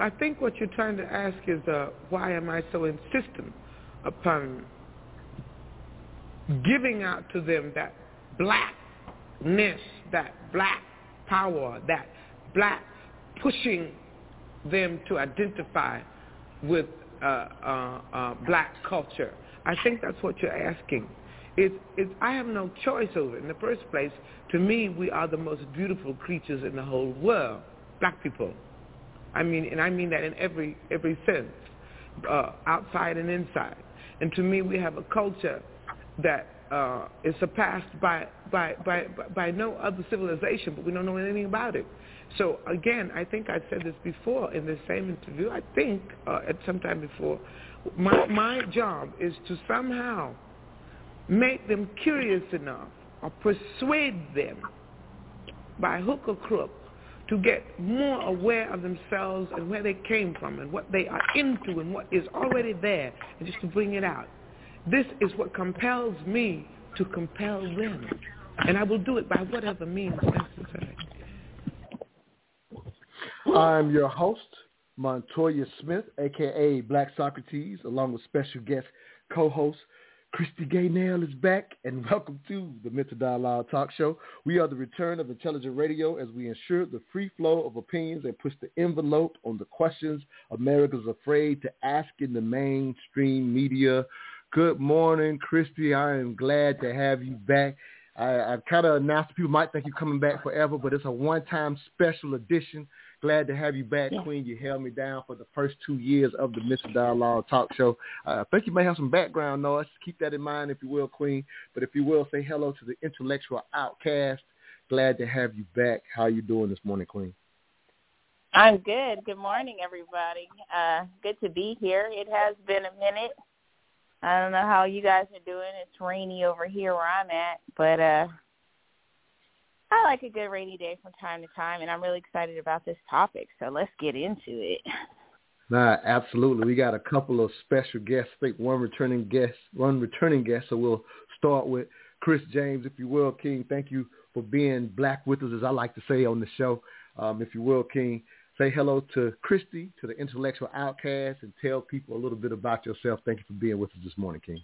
I think what you're trying to ask is why am I so insistent upon giving out to them that blackness, that black power, that black pushing them to identify with black culture. I think that's what you're asking. I have no choice over it. In the first place, to me, we are the most beautiful creatures in the whole world, black people. I mean that in every sense, outside and inside. And to me, we have a culture that is surpassed by no other civilization, but we don't know anything about it. So again, I think I said this before in the same interview. I think at some time before, my job is to somehow make them curious enough or persuade them by hook or crook to get more aware of themselves and where they came from and what they are into and what is already there, and just to bring it out. This is what compels me to compel them, and I will do it by whatever means necessary. I'm your host, Montoya Smith, a.k.a. Black Socrates, along with special guest co-host Christy Gaynell is back, and welcome to the Mental Dialogue Talk Show. We are the return of intelligent radio as we ensure the free flow of opinions and push the envelope on the questions America's afraid to ask in the mainstream media. Good morning, Christy. I am glad to have you back. I've kind of announced people might think you're coming back forever, but it's a one-time special edition. Glad to have you back, Queen. You held me down for the first 2 years of the Mental Dialogue Talk Show. I think you may have some background noise. Keep that in mind, if you will, Queen. But if you will, say hello to the intellectual outcast. Glad to have you back. How you doing this morning, Queen? I'm good. Good morning, everybody. Good to be here. It has been a minute. I don't know how you guys are doing. It's rainy over here where I'm at, but I like a good rainy day from time to time, and I'm really excited about this topic, so let's get into it. Nah, absolutely. We got a couple of special guests. I think one returning guest. So we'll start with Chris James, if you will, King. Thank you for being black with us, as I like to say on the show. If you will, King, say hello to Christy, to the intellectual outcast, and tell people a little bit about yourself. Thank you for being with us this morning, King.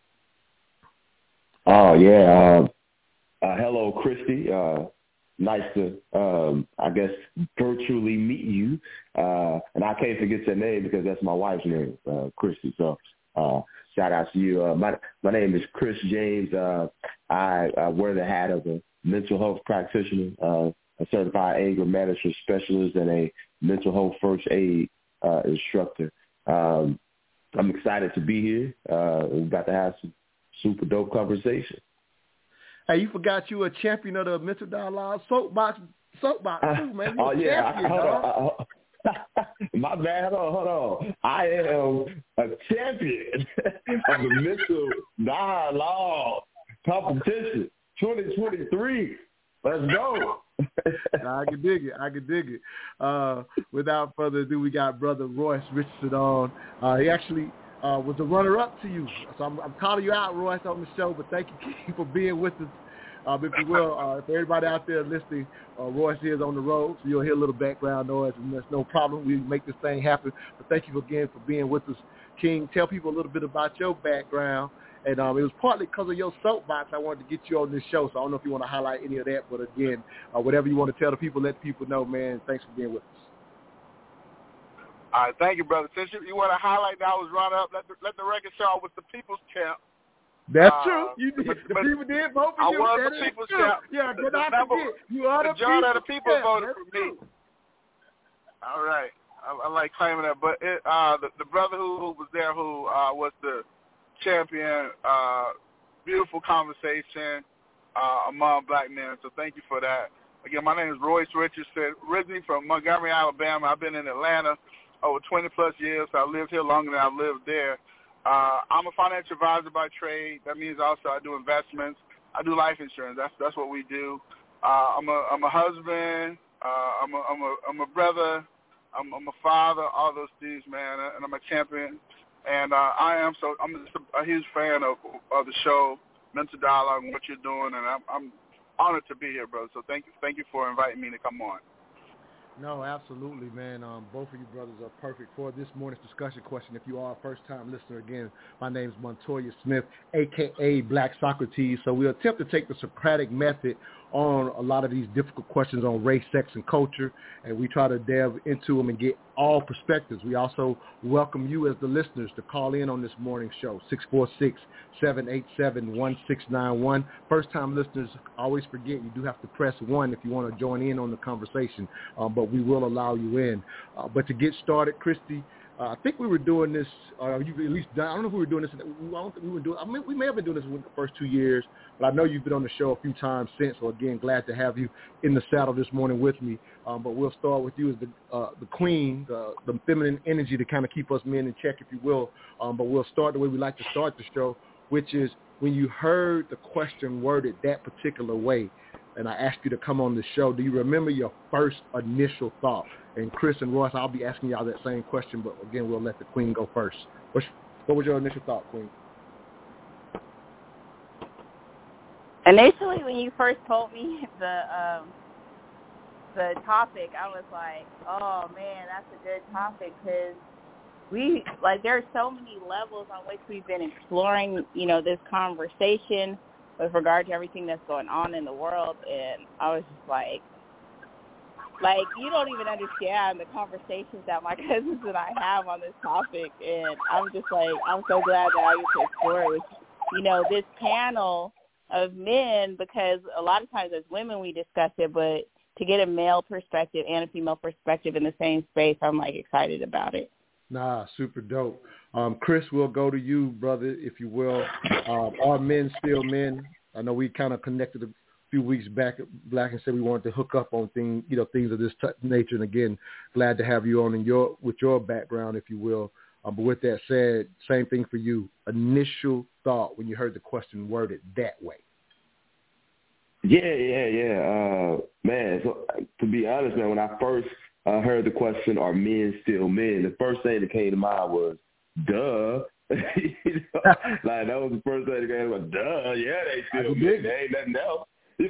Oh, yeah. Hello, Christy. Nice to, I guess, virtually meet you. And I can't forget your name because that's my wife's name, Christy. So shout out to you. My name is Chris James. I wear the hat of a mental health practitioner, a certified anger management specialist, and a mental health first aid instructor. I'm excited to be here. We're about to have some super dope conversation. Hey, you forgot you were a champion of the Mental Dialogue soapbox too, man. Oh, yeah. Champion, hold on. My bad. Hold on. I am a champion of the Mental Dialogue competition 2023. Let's go. I can dig it. Without further ado, we got Brother Royce Richardson on. He actually was the runner-up to you. So I'm calling you out, Royce, on the show, but thank you for being with us. If you will, for everybody out there listening, Royce is on the road, so you'll hear a little background noise, and that's no problem. We make this thing happen. But thank you again for being with us. King, tell people a little bit about your background. And it was partly because of your soapbox I wanted to get you on this show, so I don't know if you want to highlight any of that. But again, whatever you want to tell the people, let people know, man. Thanks for being with us. All right, thank you, brother. Since you want to highlight that I was runner up, let the record show I was the people's champ. That's true. You did. The people did vote for you. I was the people's champ. Yeah, did not forget. You are the people voted for me. All right. I like claiming that. But the brother who was there who was the champion, beautiful conversation among black men. So thank you for that. Again, my name is Royce Richardson, originally from Montgomery, Alabama. I've been in Atlanta over 20-plus years. So I lived here longer than I've lived there. I'm a financial advisor by trade. That means also I do investments. I do life insurance. That's what we do. I'm a husband. I'm a brother. I'm a father. All those things, man. And I'm a champion. And I'm just a huge fan of the show, Mental Dialogue, and what you're doing. And I'm honored to be here, bro. So thank you for inviting me to come on. No, absolutely, man. Both of you brothers are perfect for this morning's discussion question. If you are a first-time listener, again, my name is Montoya Smith, a.k.a. Black Socrates. So we attempt to take the Socratic method on a lot of these difficult questions on race, sex, and culture, and we try to delve into them and get all perspectives. We also welcome you as the listeners to call in on this morning's show, 646-787-1691. First-time listeners, always forget you do have to press 1 if you want to join in on the conversation, but we will allow you in. But to get started, Christy, I think we were doing this, you at least done, I don't know if we were doing this, I don't think we were doing, I mean, we may have been doing this in the first 2 years, but I know you've been on the show a few times since, so again, glad to have you in the saddle this morning with me. But we'll start with you as the queen, the feminine energy to kind of keep us men in check, if you will. But we'll start the way we like to start the show, which is when you heard the question worded that particular way, and I asked you to come on the show, do you remember your first initial thought? And Chris and Royce, I'll be asking y'all that same question, but again, we'll let the queen go first. What was your initial thought, queen? Initially, when you first told me the topic, I was like, oh, man, that's a good topic because there are so many levels on which we've been exploring, this conversation with regard to everything that's going on in the world. And I was just like, you don't even understand the conversations that my cousins and I have on this topic. And I'm just like, I'm so glad that I get to explore it with, this panel of men, because a lot of times as women we discuss it, but to get a male perspective and a female perspective in the same space, I'm excited about it. Nah, super dope. Chris, we'll go to you, brother, if you will. Are men still men? I know we kind of connected a few weeks back, Black, and said we wanted to hook up on things of this nature. And again, glad to have you on with your background, if you will. But with that said, same thing for you. Initial thought when you heard the question worded that way. Yeah. Man, so to be honest, man, when I first heard the question, are men still men? The first thing that came to mind was, duh. That was the first thing that came to mind. Duh, yeah, they still men. There ain't nothing else.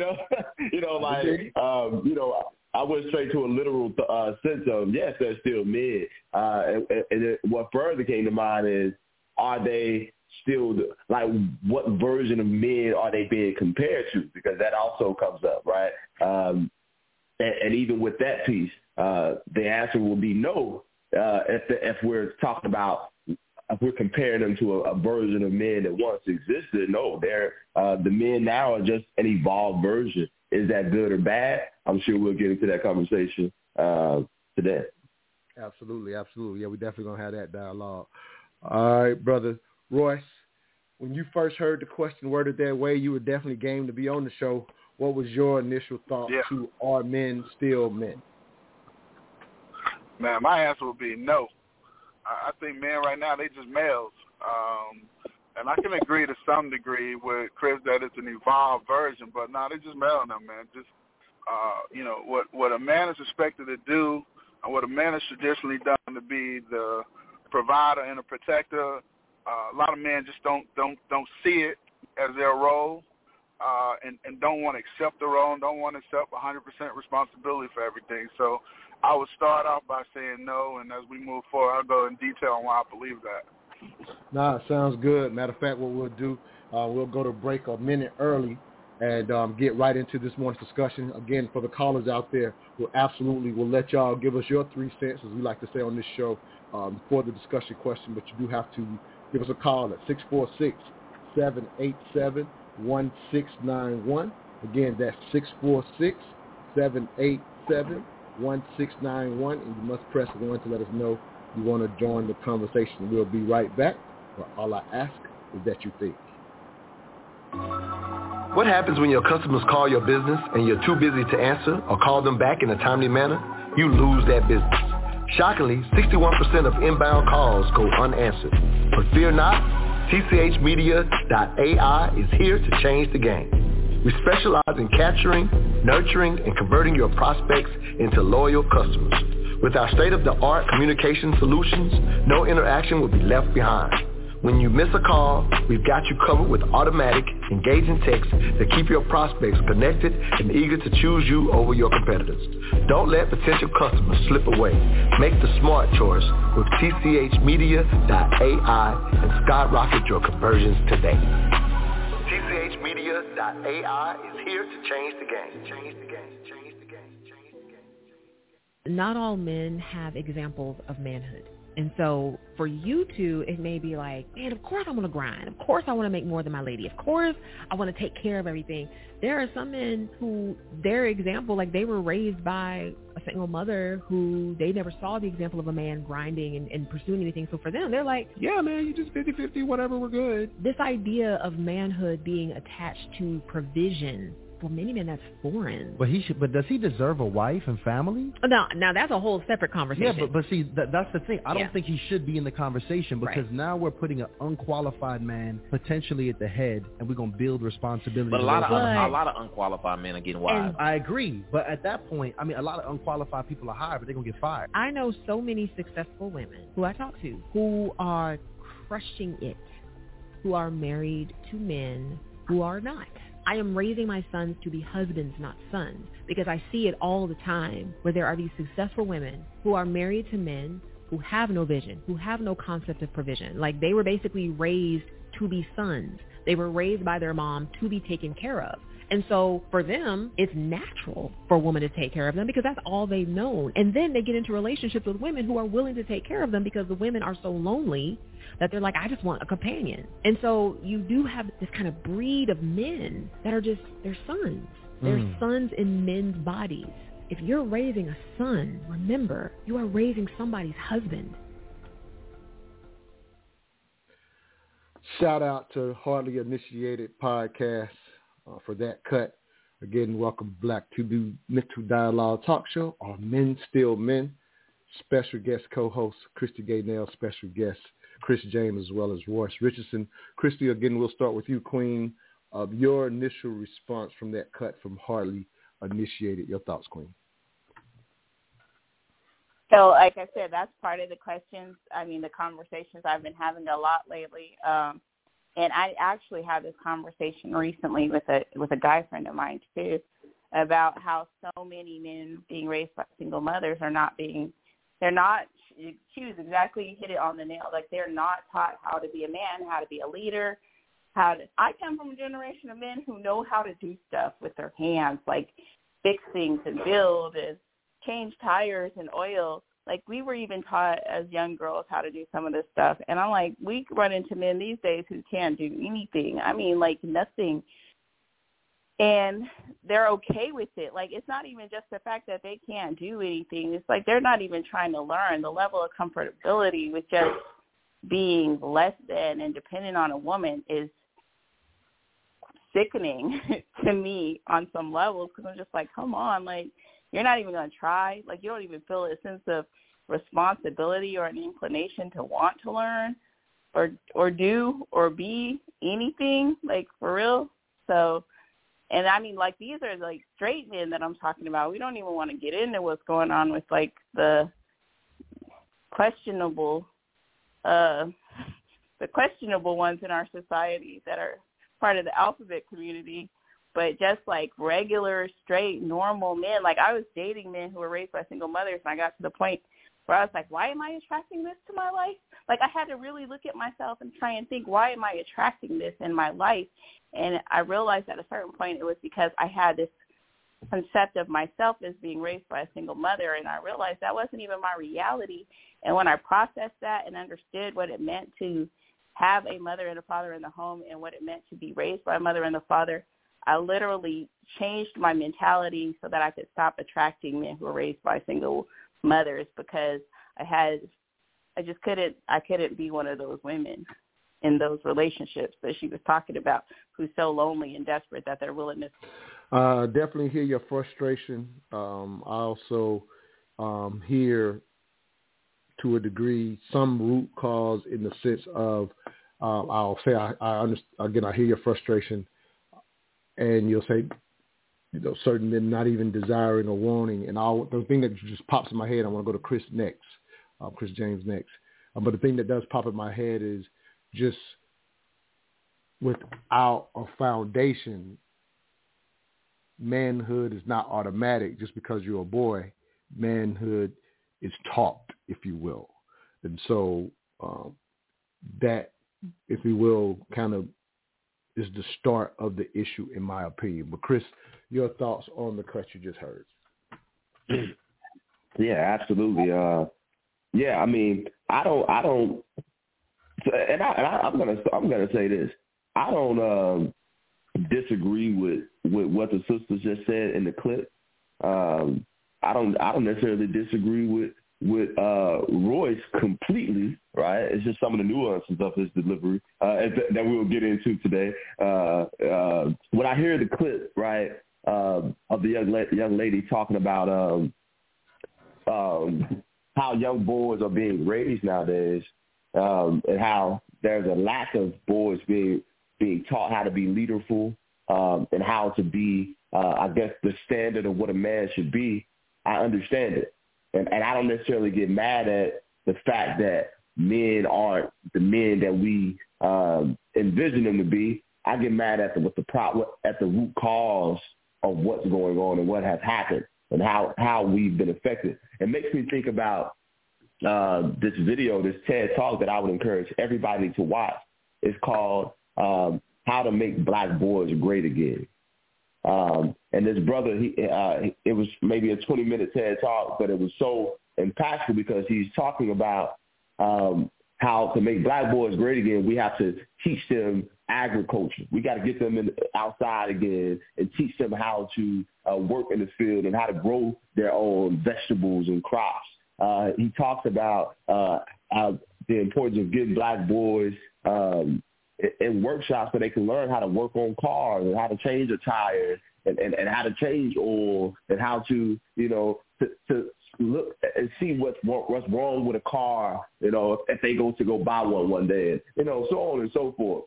I went straight to a literal sense of, yes, they're still men. And what further came to mind is, are they still, what version of men are they being compared to? Because that also comes up, right? And even with that piece, the answer will be no. If we're talking about, if we're comparing them to a version of men that once existed, no, they're the men now are just an evolved version. Is that good or bad? I'm sure we'll get into that conversation today. Absolutely. Yeah, we definitely gonna have that dialogue. All right, brother Royce. When you first heard the question worded that way, you were definitely game to be on the show. What was your initial thought to are men still men? Man, my answer would be no. I think men right now, they just males. And I can agree to some degree with Chris that it's an evolved version, but no, they just male now, man. Just, what a man is expected to do and what a man is traditionally done to be the provider and a protector, a lot of men just don't see it as their role and don't want to accept the role and don't want to accept 100% responsibility for everything. So I would start off by saying no, and as we move forward, I'll go in detail on why I believe that. Nah, sounds good. Matter of fact, what we'll do, we'll go to break a minute early and get right into this morning's discussion. Again, for the callers out there, we'll let y'all give us your 3 cents, as we like to say on this show, for the discussion question, but you do have to give us a call at 646-787-1691. Again, that's 646-787-1691, and you must press 1 to let us know you want to join the conversation. We'll be right back. But all I ask is that you think. What happens when your customers call your business and you're too busy to answer or call them back in a timely manner? You lose that business. Shockingly, 61% of inbound calls go unanswered. But fear not, TCHmedia.ai is here to change the game. We specialize in capturing, nurturing, and converting your prospects into loyal customers. With our state-of-the-art communication solutions, no interaction will be left behind. When you miss a call, we've got you covered with automatic, engaging texts that keep your prospects connected and eager to choose you over your competitors. Don't let potential customers slip away. Make the smart choice with tchmedia.ai and skyrocket your conversions today. tchmedia.ai is here to change the game. Not all men have examples of manhood. And so for you two, it may be like, man, of course I want to grind. Of course I want to make more than my lady. Of course I want to take care of everything. There are some men who their example, like they were raised by a single mother who they never saw the example of a man grinding and pursuing anything. So for them, they're like, yeah, man, you just 50-50, whatever, we're good. This idea of manhood being attached to provision, for many men, that's foreign. But does he deserve a wife and family? No, now that's a whole separate conversation. Yeah, but see, that's the thing. I don't think he should be in the conversation because now we're putting an unqualified man potentially at the head, and we're gonna build responsibility. But a lot of unqualified men are getting wives. I agree, but at that point, I mean, a lot of unqualified people are hired, but they're gonna get fired. I know so many successful women who I talk to who are crushing it, who are married to men who are not. I am raising my sons to be husbands, not sons, because I see it all the time where there are these successful women who are married to men who have no vision, who have no concept of provision. Like they were basically raised to be sons. They were raised by their mom to be taken care of. And so for them, it's natural for a woman to take care of them because that's all they've known. And then they get into relationships with women who are willing to take care of them because the women are so lonely that they're like, I just want a companion. And so you do have this kind of breed of men that are just, they're sons. They're sons in men's bodies. If you're raising a son, remember, you are raising somebody's husband. Shout out to Hardly Initiated Podcast for that cut. Again, welcome back to the Mental Dialogue Talk Show, our Men Still Men. Special guest co-host Christy Gaynell, special guest Chris James, as well as Royce Richardson. Christy, again, we'll start with you, Queen. Your initial response from that cut from Hardly Initiated. Your thoughts, Queen. So, like I said, that's part of the questions. I mean, the conversations I've been having a lot lately. And I actually had this conversation recently with a guy friend of mine, too, about how so many men being raised by single mothers you hit it on the nail. Like, they're not taught how to be a man, how to be a leader, I come from a generation of men who know how to do stuff with their hands, like fix things and build and change tires and oil. Like, we were even taught as young girls how to do some of this stuff. And I'm like, we run into men these days who can't do anything. I mean, like, nothing. And they're okay with it. Like, it's not even just the fact that they can't do anything. It's like they're not even trying to learn. The level of comfortability with just being less than and dependent on a woman is sickening to me on some levels, because I'm just like, come on, like, you're not even going to try. Like, you don't even feel a sense of responsibility or an inclination to want to learn or do or be anything, like, for real. So, and I mean, like, these are like straight men that I'm talking about. We don't even want to get into what's going on with like the questionable ones in our society that are part of the alphabet community, but just like regular, straight, normal men. Like, I was dating men who were raised by single mothers, and I got to the point where I was like, why am I attracting this to my life? Like, I had to really look at myself and try and think, why am I attracting this in my life? And I realized at a certain point it was because I had this concept of myself as being raised by a single mother, and I realized that wasn't even my reality. And when I processed that and understood what it meant to have a mother and a father in the home and what it meant to be raised by a mother and a father, I literally changed my mentality so that I could stop attracting men who were raised by single mothers, because I couldn't be one of those women in those relationships that she was talking about, who's so lonely and desperate that they're willing to. Definitely hear your frustration. I also hear, to a degree, some root cause in the sense of, I'll say, I understand, again, I hear your frustration, and you'll say, you know, certain men not even desiring or wanting, and the thing that just pops in my head, I want to go to Chris next, Chris James next. But the thing that does pop in my head is just without a foundation, manhood is not automatic just because you're a boy. Manhood is taught, if you will. And so that, if you will, kind of is the start of the issue, in my opinion. But Chris, your thoughts on the cut you just heard? Yeah, absolutely. Yeah, I mean, I'm gonna say this. I don't disagree with what the sisters just said in the clip. I don't necessarily disagree with Royce completely, right? It's just some of the nuances of his delivery that we will get into today. When I hear the clip, right, of the young lady talking about how young boys are being raised nowadays, and how there's a lack of boys being taught how to be leaderful, and how to be, I guess, the standard of what a man should be, I understand it. And I don't necessarily get mad at the fact that men aren't the men that we envision them to be. I get mad at the root cause of what's going on and what has happened and how we've been affected. It makes me think about this video, this TED Talk that I would encourage everybody to watch. It's called How to Make Black Boys Great Again. And this brother, it was maybe a 20-minute TED Talk, but it was so impactful because he's talking about how to make black boys great again. We have to teach them agriculture. We got to get them outside again and teach them how to work in the field and how to grow their own vegetables and crops. He talks about the importance of getting black boys in workshops so they can learn how to work on cars and how to change a tire and how to change oil and how to, to look and see what's wrong with a car, if they go buy one day, and, so on and so forth.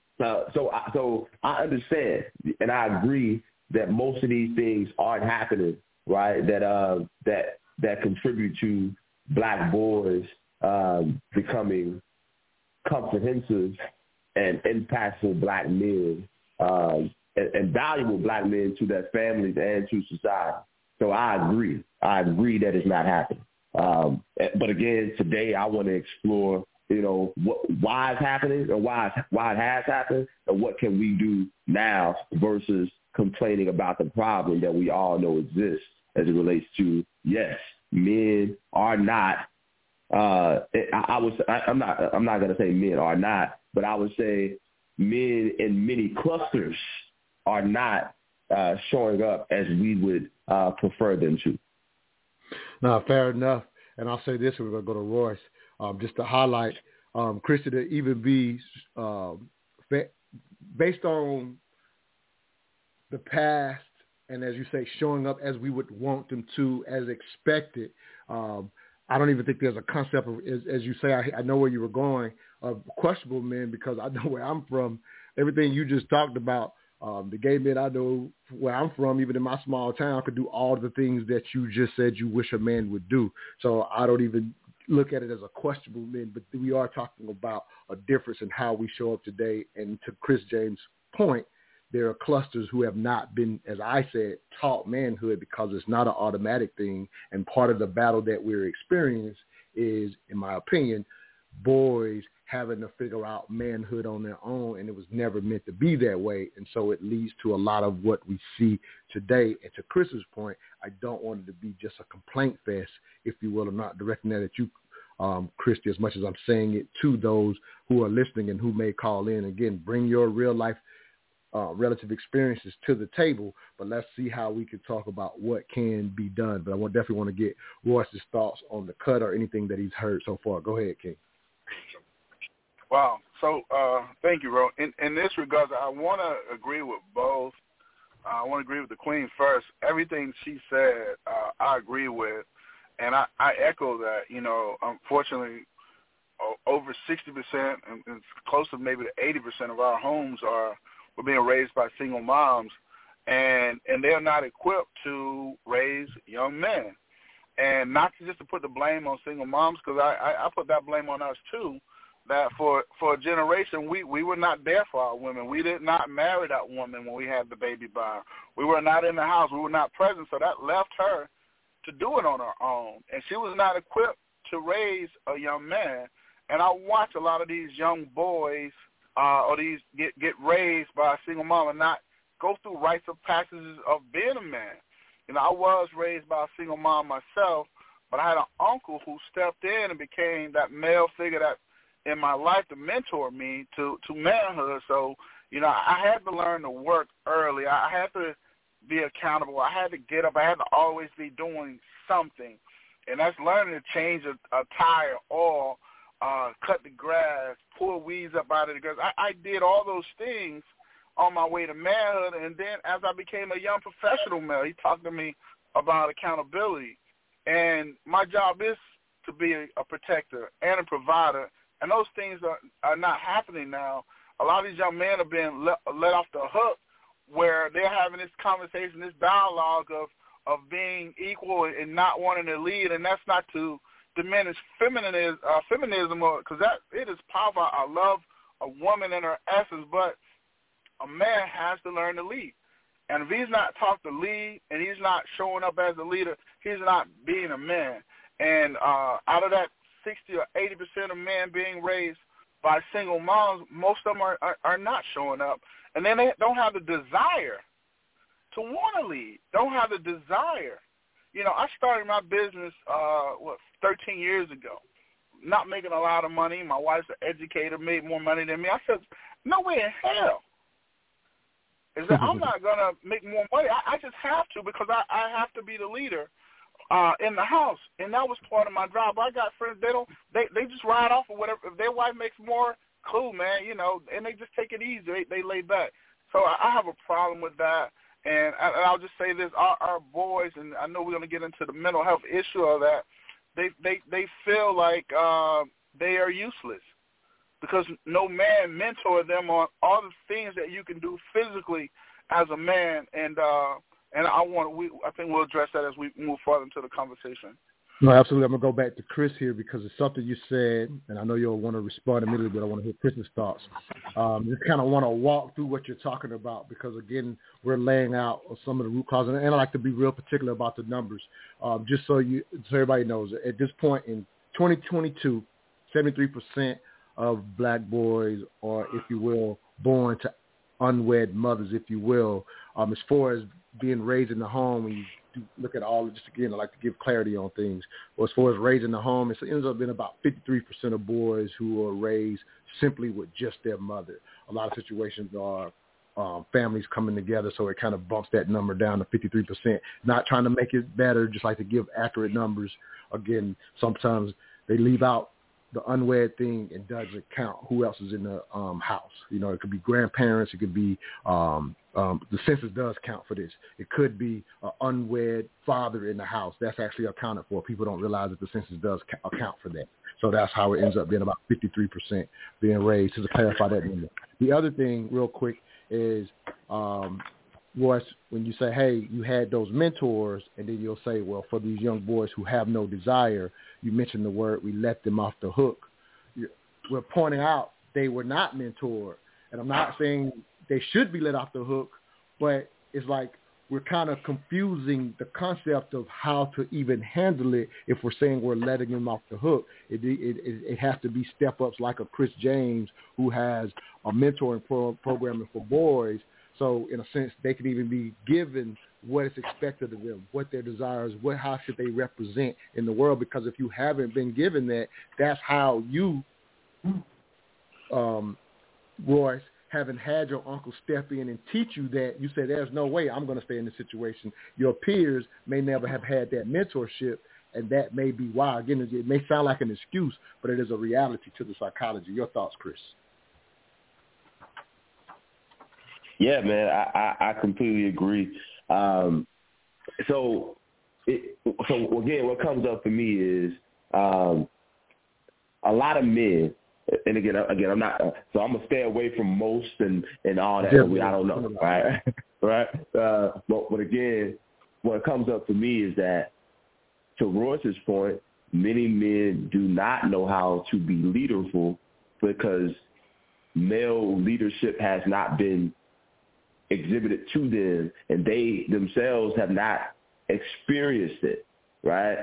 So I understand and I agree that most of these things aren't happening, right? That contribute to black boys becoming comprehensive and impactful black men and valuable black men to their families and to society. So I agree that it's not happening. But again, today I want to explore, why it's happening and why it has happened and what can we do now versus complaining about the problem that we all know exists as it relates to, yes, men are not, I'm not going to say men are not, but I would say men in many clusters are not showing up as we would prefer them to. No, fair enough. And I'll say this, we're going to go to Royce, just to highlight, Christy, to even be based on the past and, as you say, showing up as we would want them to, as expected. I don't even think there's a concept of, as you say, I know where you were going, of questionable men, because I know where I'm from. Everything you just talked about, the gay men I know where I'm from, even in my small town, could do all the things that you just said you wish a man would do. So I don't even look at it as a questionable man, but we are talking about a difference in how we show up today. And to Chris James' point, there are clusters who have not been, as I said, taught manhood because it's not an automatic thing. And part of the battle that we're experiencing is, in my opinion, boys having to figure out manhood on their own, and it was never meant to be that way. And so it leads to a lot of what we see today. And to Chris's point, I don't want it to be just a complaint fest, if you will. I'm not directing that at you, Christy, as much as I'm saying it to those who are listening and who may call in. Again, bring your real life relative experiences to the table, but let's see how we can talk about what can be done. But I definitely want to get Royce's thoughts on the cut or anything that he's heard so far. Go ahead, King. Wow. So thank you, Ro. In this regard, I want to agree with both. I want to agree with the Queen first. Everything she said, I agree with, and I echo that. Unfortunately, over 60% and close to maybe 80% of our homes were being raised by single moms, and they're not equipped to raise young men. And not just to put the blame on single moms, because I put that blame on us too, that for a generation we were not there for our women. We did not marry that woman when we had the baby by her. We were not in the house. We were not present, so that left her to do it on her own. And she was not equipped to raise a young man. And I watch a lot of these young boys or these get raised by a single mom and not go through rites of passages of being a man. You know, I was raised by a single mom myself, but I had an uncle who stepped in and became that male figure that in my life to mentor me to manhood. So, you know, I had to learn to work early. I had to be accountable. I had to get up. I had to always be doing something. And that's learning to change a tire, oil, cut the grass, pull weeds up out of the grass. I did all those things on my way to manhood. And then as I became a young professional male, he talked to me about accountability. And my job is to be a protector and a provider. And those things are not happening now. A lot of these young men are being let off the hook where they're having this conversation, this dialogue of being equal and not wanting to lead. And that's not to diminish feminism, because it is powerful. I love a woman in her essence, but a man has to learn to lead. And if he's not taught to lead and he's not showing up as a leader, he's not being a man. And out of that 60 or 80% of men being raised by single moms, most of them are not showing up. And then they don't have the desire to want to lead, don't have the desire. You know, I started my business, 13 years ago, not making a lot of money. My wife's an educator, made more money than me. I said, no way in hell. Is that I'm not going to make more money. I just have to because I have to be the leader in the house. And that was part of my job. I got friends, they just ride off or whatever. If their wife makes more, cool, man, you know, and they just take it easy. They lay back. So I have a problem with that. And I'll just say this, our boys, and I know we're going to get into the mental health issue of that, they feel like they are useless because no man mentored them on all the things that you can do physically as a man. And I think we'll address that as we move further into the conversation. No, absolutely. I'm going to go back to Chris here because it's something you said, and I know you'll want to respond immediately, but I want to hear Chris's thoughts. Just kind of want to walk through what you're talking about because, again, we're laying out some of the root causes, and I like to be real particular about the numbers. Just so everybody knows, at this point in 2022, 73% of black boys are, if you will, born to unwed mothers, if you will. As far as being raised in the home, when you look at all, just again, I like to give clarity on things. Well, as far as raising the home, it ends up being about 53% of boys who are raised simply with just their mother. A lot of situations are families coming together, so it kind of bumps that number down to 53%. Not trying to make it better, just like to give accurate numbers. Again, sometimes they leave out the unwed thing and doesn't count who else is in the house. You know, it could be grandparents. It could be the census does count for this. It could be an unwed father in the house. That's actually accounted for. People don't realize that the census does account for that. So that's how it ends up being about 53% being raised, to clarify that number. The other thing, real quick, is Royce, when you say, hey, you had those mentors, and then you'll say, well, for these young boys who have no desire, you mentioned the word, we let them off the hook. We're pointing out they were not mentored. And I'm not saying they should be let off the hook, but it's like we're kind of confusing the concept of how to even handle it if we're saying we're letting them off the hook. It has to be step-ups like a Chris James who has a mentoring programming for boys. So in a sense, they can even be given what is expected of them, what their desires, how should they represent in the world. Because if you haven't been given that, that's how you, Royce, having had your uncle step in and teach you that, you say, there's no way I'm going to stay in this situation. Your peers may never have had that mentorship, and that may be why. Again, it may sound like an excuse, but it is a reality to the psychology. Your thoughts, Chris? Yeah, man, I completely agree. So again, what comes up for me is a lot of men, and again, I'm not. So I'm gonna stay away from most and all that. I don't know, right? Right. But again, what comes up for me is that, to Royce's point, many men do not know how to be leaderful because male leadership has not been exhibited to them, and they themselves have not experienced it, right?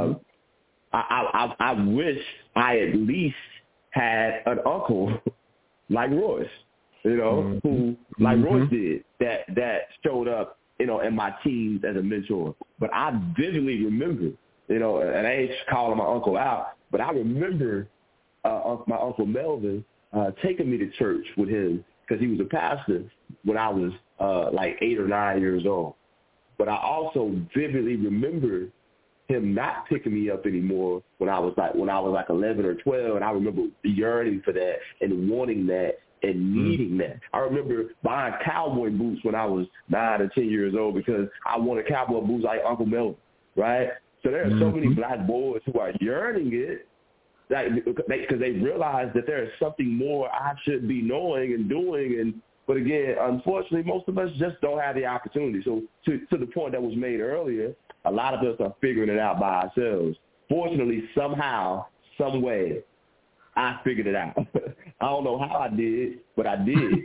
I wish I at least had an uncle like Royce, who, like Royce did, that showed up, in my teens as a mentor. But I vividly remember, and I ain't calling my uncle out, but I remember my Uncle Melvin taking me to church with him because he was a pastor when I was like 8 or 9 years old. But I also vividly remember him not picking me up anymore when I was like 11 or 12, and I remember yearning for that and wanting that and needing that. I remember buying cowboy boots when I was 9 or 10 years old because I wanted cowboy boots like Uncle Melvin, right? So there are so many black boys who are yearning it, because they realize that there is something more I should be knowing and doing. But again, unfortunately, most of us just don't have the opportunity. So to the point that was made earlier, a lot of us are figuring it out by ourselves. Fortunately, somehow, some way, I figured it out. I don't know how I did, but I did,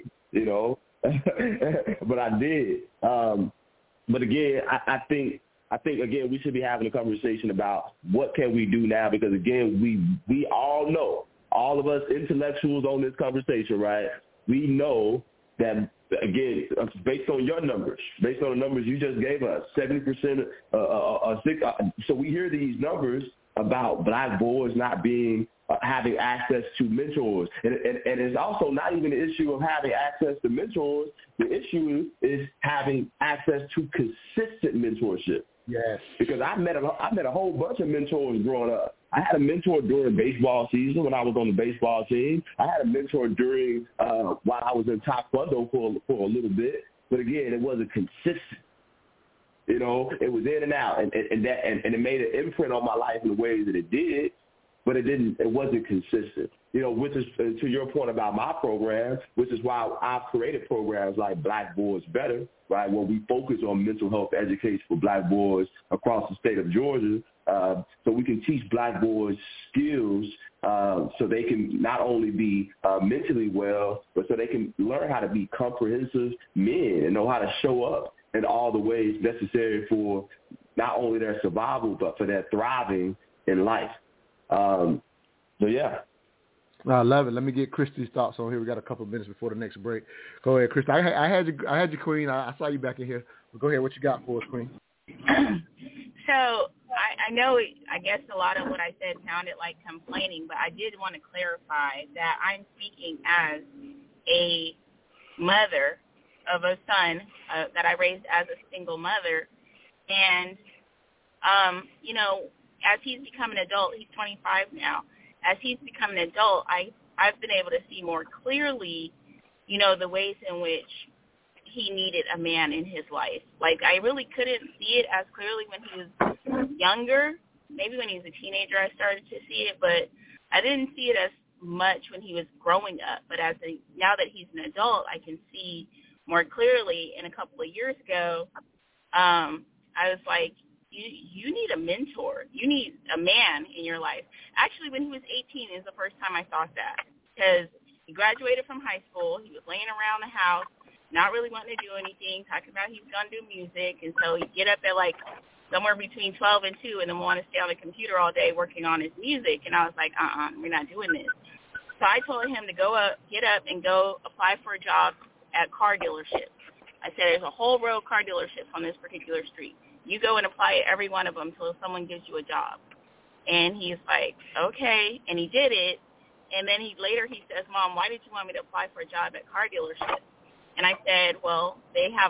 but I did. But again, I think again, we should be having a conversation about what can we do now, because again, we all know, all of us intellectuals on this conversation, right? We know that, again, based on your numbers, based on the numbers you just gave us, 70%, so we hear these numbers about black boys not having access to mentors. And it's also not even the issue of having access to mentors. The issue is having access to consistent mentorship. Yes. Because I met a whole bunch of mentors growing up. I had a mentor during baseball season when I was on the baseball team. I had a mentor during while I was in Taekwondo for a little bit. But again, it wasn't consistent. It was in and out, and it made an imprint on my life in the ways that it did, but it wasn't consistent. Which is to your point about my program, which is why I've created programs like Black Boys Better, right, where we focus on mental health education for black boys across the state of Georgia, so we can teach black boys skills so they can not only be mentally well, but so they can learn how to be comprehensive men and know how to show up in all the ways necessary for not only their survival, but for their thriving in life. So, yeah. I love it. Let me get Christy's thoughts on here. We got a couple of minutes before the next break. Go ahead, Christy. I had you, Queen. I saw you back in here. But go ahead. What you got for us, Queen? So I know, I guess a lot of what I said sounded like complaining, but I did want to clarify that I'm speaking as a mother of a son that I raised as a single mother. And, as he's become an adult, he's 25 now. As he's become an adult, I've been able to see more clearly, the ways in which he needed a man in his life. Like, I really couldn't see it as clearly when he was younger. Maybe when he was a teenager I started to see it, but I didn't see it as much when he was growing up. But now that he's an adult, I can see more clearly. And a couple of years ago, I was like, you need a mentor. You need a man in your life. Actually, when he was 18 is the first time I thought that, because he graduated from high school. He was laying around the house, not really wanting to do anything, talking about he was going to do music. And so he'd get up at like somewhere between 12 and 2 and then want to stay on the computer all day working on his music. And I was like, we're not doing this. So I told him to get up and go apply for a job at car dealerships. I said, there's a whole row of car dealerships on this particular street. You go and apply at every one of them until someone gives you a job. And he's like, okay. And he did it. And then later he says, Mom, why did you want me to apply for a job at car dealerships? And I said, well, they have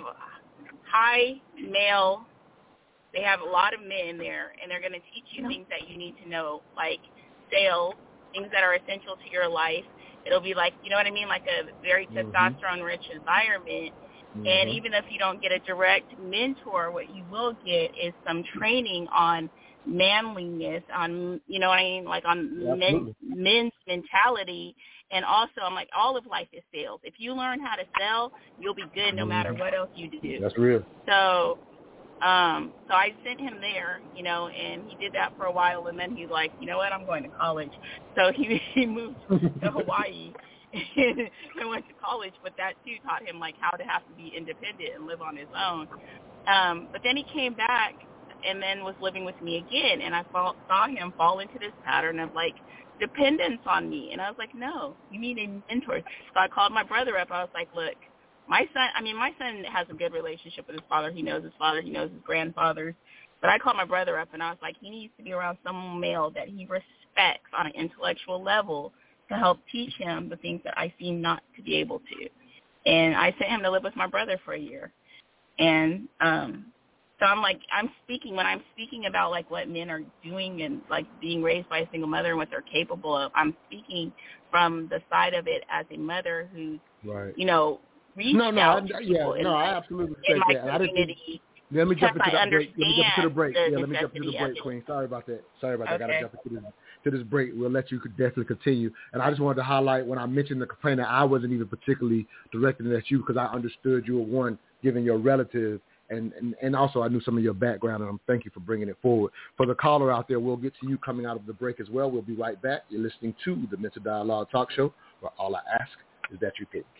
they have a lot of men there, and they're going to teach you things that you need to know, like sales, things that are essential to your life. It'll be like, you know what I mean, like a very testosterone-rich environment. And even if you don't get a direct mentor, what you will get is some training on manliness, on, you know what I mean, like on men's mentality. And also, I'm like, all of life is sales. If you learn how to sell, you'll be good no matter what else you do. That's real. So So I sent him there, you know, and he did that for a while, and then he's like, you know what, I'm going to college. So he moved to Hawaii and went to college, but that too taught him like how to have to be independent and live on his own. But then he came back and then was living with me again, and I saw him fall into this pattern of like dependence on me. And I was like, no, you need a mentor. So I called my brother up. I was like, look, my son has a good relationship with his father. He knows his father. He knows his grandfathers. But I called my brother up, and I was like, he needs to be around some male that he respects on an intellectual level to help teach him the things that I seem not to be able to. And I sent him to live with my brother for a year. And so I'm like, when I'm speaking about like what men are doing and like being raised by a single mother and what they're capable of, I'm speaking from the side of it as a mother who's, you know, reached out to people I absolutely respect that. My community. Let me jump into that break. Let me jump into the break. Let me jump into the break, Queen. Sorry about that. I got to jump into this break. We'll let you definitely continue. And I just wanted to highlight when I mentioned the complaint, I wasn't even particularly directing it at you because I understood you were one giving your relative, and also I knew some of your background, and thank you for bringing it forward. For the caller out there, we'll get to you coming out of the break as well. We'll be right back. You're listening to the Mental Dialogue Talk Show, where all I ask is that you think.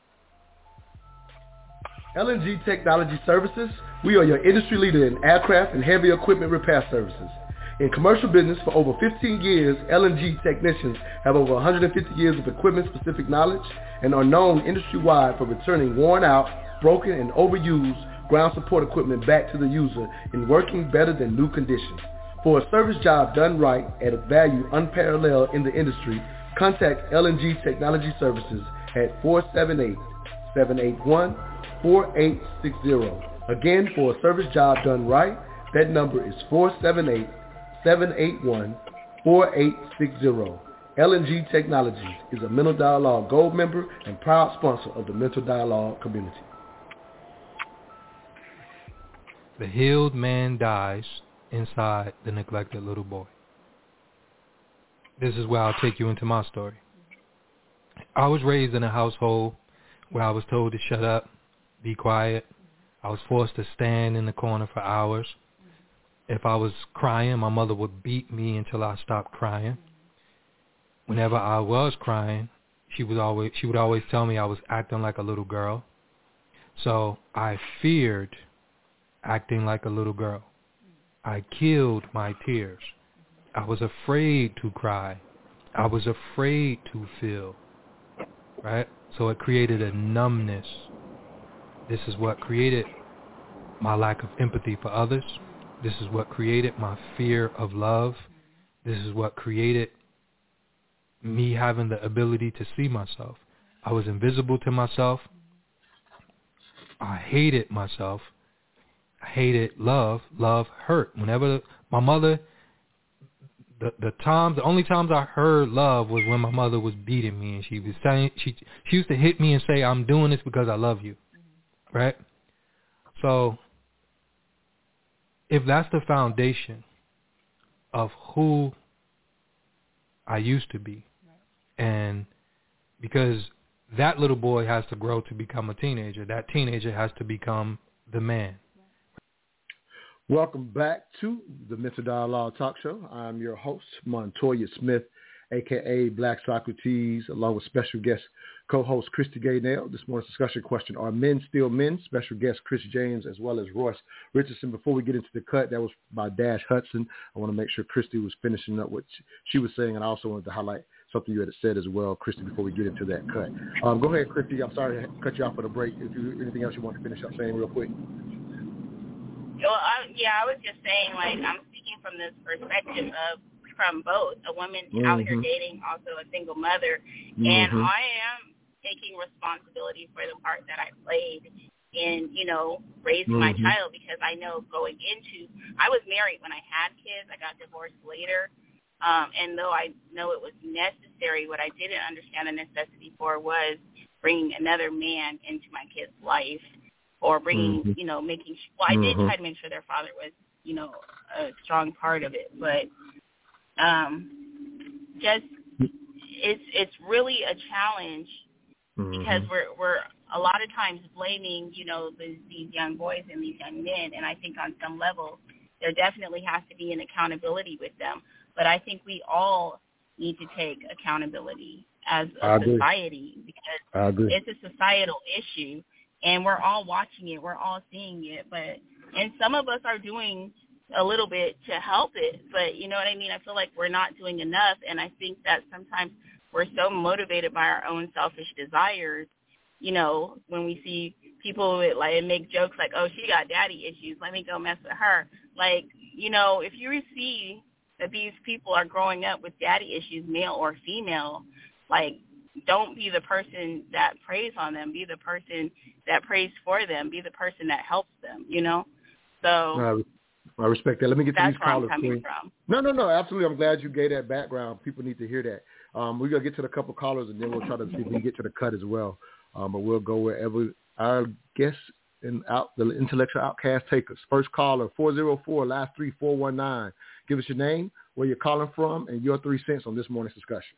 L&G Technology Services, we are your industry leader in aircraft and heavy equipment repair services. In commercial business for over 15 years, L&G technicians have over 150 years of equipment-specific knowledge and are known industry-wide for returning worn-out, broken, and overused ground support equipment back to the user in working better than new conditions. For a service job done right at a value unparalleled in the industry, contact L&G Technology Services at 478-781-4860. Again, for a service job done right, that number is 478-781-4860. L&G Technologies is a Mental Dialogue Gold member and proud sponsor of the Mental Dialogue community. The healed man dies inside the neglected little boy. This is where I'll take you into my story. I was raised in a household where I was told to shut up, be quiet. I was forced to stand in the corner for hours. If I was crying, my mother would beat me until I stopped crying. Whenever I was crying, she would always tell me I was acting like a little girl. So I feared acting like a little girl. I killed my tears. I was afraid to cry. I was afraid to feel. Right? So it created a numbness. This is what created my lack of empathy for others. This is what created my fear of love. This is what created me having the ability to see myself. I was invisible to myself. I hated myself. I hated love. Love hurt. Whenever my mother, the only times I heard love was when my mother was beating me, and she was saying she used to hit me and say, "I'm doing this because I love you." Right? So if that's the foundation of who I used to be, and because that little boy has to grow to become a teenager, that teenager has to become the man. Welcome back to the Mental Dialogue Talk Show. I'm your host, Montoya Smith, a.k.a. Black Socrates, along with special guest co-host Christy Gaynell. This morning's discussion question, are men still men? Special guest Chris James, as well as Royce Richardson. Before we get into the cut, that was by Dash Hudson. I want to make sure Christy was finishing up what she was saying, and I also wanted to highlight something you had said as well, Christy, before we get into that cut. Go ahead, Christy. I'm sorry to cut you off for the break. If you anything else you want to finish up saying real quick. Well, I was just saying, like, I'm speaking from this perspective of from both a woman out here dating, also a single mother, and I am taking responsibility for the part that I played in, you know, raising my child, because I know going into, I was married when I had kids. I got divorced later, and though I know it was necessary, what I didn't understand the necessity for was bringing another man into my kid's life, or bringing, you know, making sure, well, I did try to make sure their father was, you know, a strong part of it, but just it's really a challenge because we're a lot of times blaming, these young boys and these young men. And I think on some level, there definitely has to be an accountability with them. But I think we all need to take accountability as a society, because it's a societal issue, and we're all watching it, we're all seeing it, and some of us are doing a little bit to help it, but you know what I mean? I feel like we're not doing enough, and I think that sometimes we're so motivated by our own selfish desires, when we see people make jokes like, oh, she got daddy issues, let me go mess with her. Like, if you see that these people are growing up with daddy issues, male or female, like, don't be the person that preys on them. Be the person that prays for them. Be the person that helps them, So I respect that. Let me get to these callers. That's where I'm coming from. No, absolutely. I'm glad you gave that background. People need to hear that. We're going to get to the couple callers, and then we'll try to see if we can get to the cut as well. But we'll go wherever our guests and the intellectual outcast take us. First caller, 404, last 3419. Give us your name, where you're calling from, and your 3 cents on this morning's discussion.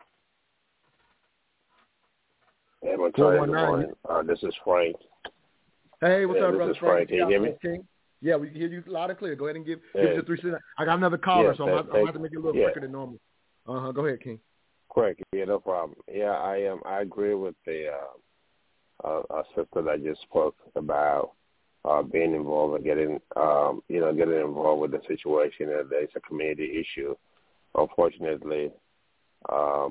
Hey, I'm good morning. This is Frank. Hey, what's up, brother Frank? Can you hear me? Yeah, we can hear you loud and clear. Go ahead and give us your 3 cents. I got another caller, so I'm going to have to make it a little quicker than normal. Go ahead, King. Quick, no problem. Yeah, I agree with the sister that just spoke about being involved and getting involved with the situation. And there's a community issue. Unfortunately, up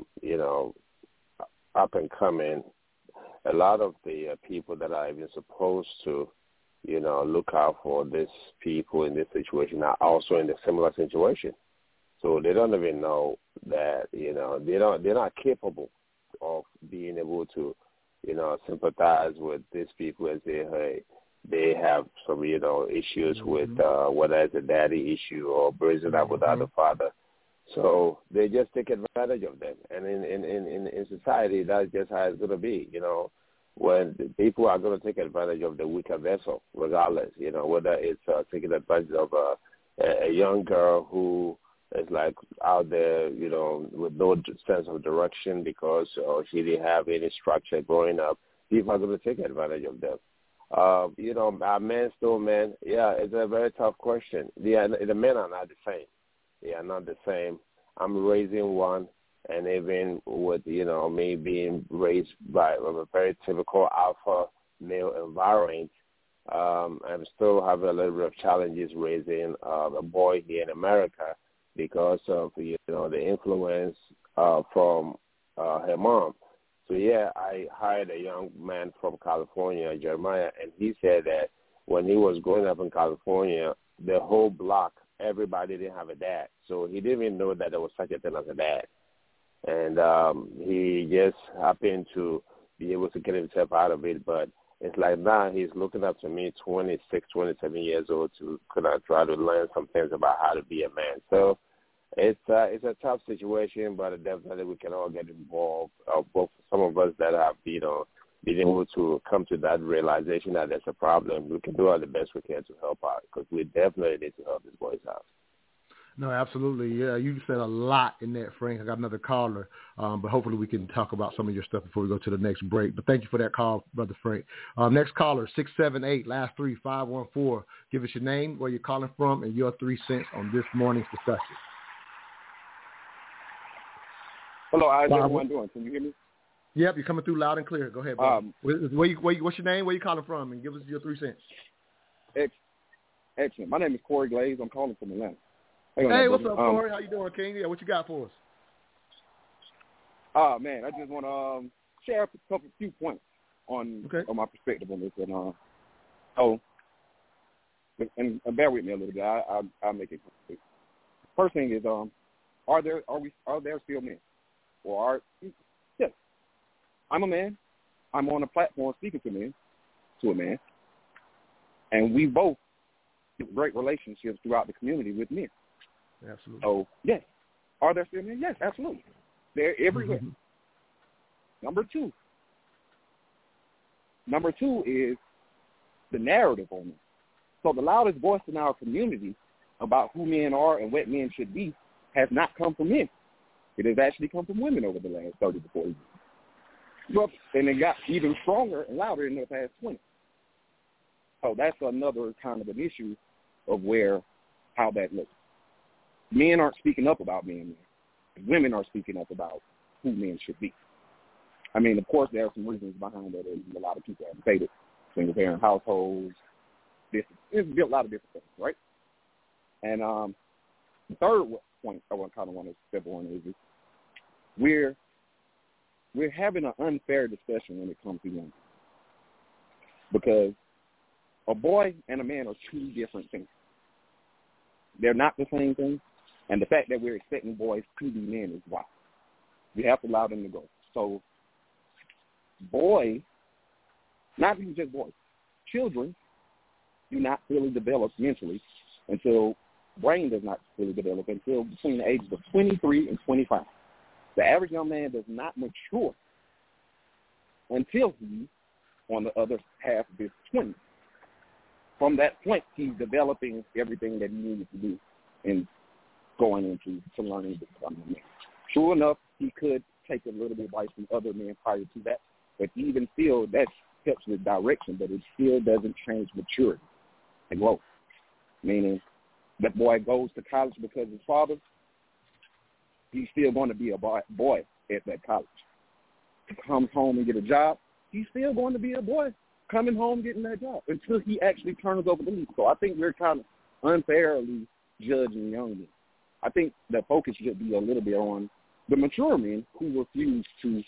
and coming, a lot of the people that are even supposed to, look out for these people in this situation are also in a similar situation. So they don't even know that, they're not capable of being able to, sympathize with these people and say, hey, they have some, issues with whether it's a daddy issue or raising up without a father. So they just take advantage of them. And in society, that's just how it's going to be, when the people are going to take advantage of the weaker vessel, regardless, whether it's taking advantage of a young girl who is like out there, with no sense of direction because she didn't have any structure growing up. People are going to take advantage of them. Are men still men? Yeah, it's a very tough question. The men are not the same. They are not the same. I'm raising one, and even with, me being raised by a very typical alpha male environment, I'm still having a little bit of challenges raising a boy here in America because of, the influence from her mom. So, yeah, I hired a young man from California, Jeremiah, and he said that when he was growing up in California, the whole block, everybody didn't have a dad. So he didn't even know that there was such a thing as a dad. And he just happened to be able to get himself out of it. But it's like now he's looking up to me, 26, 27 years old, to kind of try to learn some things about how to be a man. So it's a tough situation, but definitely we can all get involved. Both some of us that have, been able to come to that realization that there's a problem, we can do all the best we can to help out because we definitely need to help these boys out. No, absolutely. Yeah, you said a lot in that, Frank. I got another caller, but hopefully we can talk about some of your stuff before we go to the next break. But thank you for that call, Brother Frank. Next caller, 678, last 3514. Give us your name, where you're calling from, and your 3 cents on this morning's discussion. Hello, how's everyone doing? Can you hear me? Yep, you're coming through loud and clear. Go ahead, bro. What's your name? Where you calling from? And give us your 3 cents. Excellent. My name is Corey Glaze. I'm calling from Atlanta. Hey, what's up, Corey? How you doing, King? Yeah, what you got for us? Man, I just want to share a few points on my perspective on this. And bear with me a little bit. I'll make it quick. First thing is, are there still men? Yes. I'm a man. I'm on a platform speaking to a man, and we both have great relationships throughout the community with men. Absolutely. So, yes. Are there still men? Yes, absolutely. They're everywhere. Mm-hmm. Number two is the narrative on it. So the loudest voice in our community about who men are and what men should be has not come from men. It has actually come from women over the last 30 to 40 years. Well, and it got even stronger and louder in the past 20. So that's another kind of an issue of how that looks. Men aren't speaking up about men. Women are speaking up about who men should be. I mean, of course, there are some reasons behind that. A lot of people have stated single-parent households. It's a lot of different things, right? And the third point I kind of want to step on is we're having an unfair discussion when it comes to young, because a boy and a man are two different things. They're not the same thing, and the fact that we're expecting boys to be men is why. We have to allow them to go. So boys, not even just boys, children do not fully develop mentally until brain does not fully develop until between the ages of 23 and 25. The average young man does not mature until he's on the other half of his 20s. From that point, he's developing everything that he needed to do and going into learning to become a man. True enough, he could take a little bit of advice from other men prior to that, but even still, that helps with direction, but it still doesn't change maturity and growth. Meaning, that boy goes to college because his father, he's still going to be a boy at that college. He comes home and get a job, he's still going to be a boy coming home getting that job until he actually turns over the leaf. So I think we're kind of unfairly judging young men. I think the focus should be a little bit on the mature men who refuse to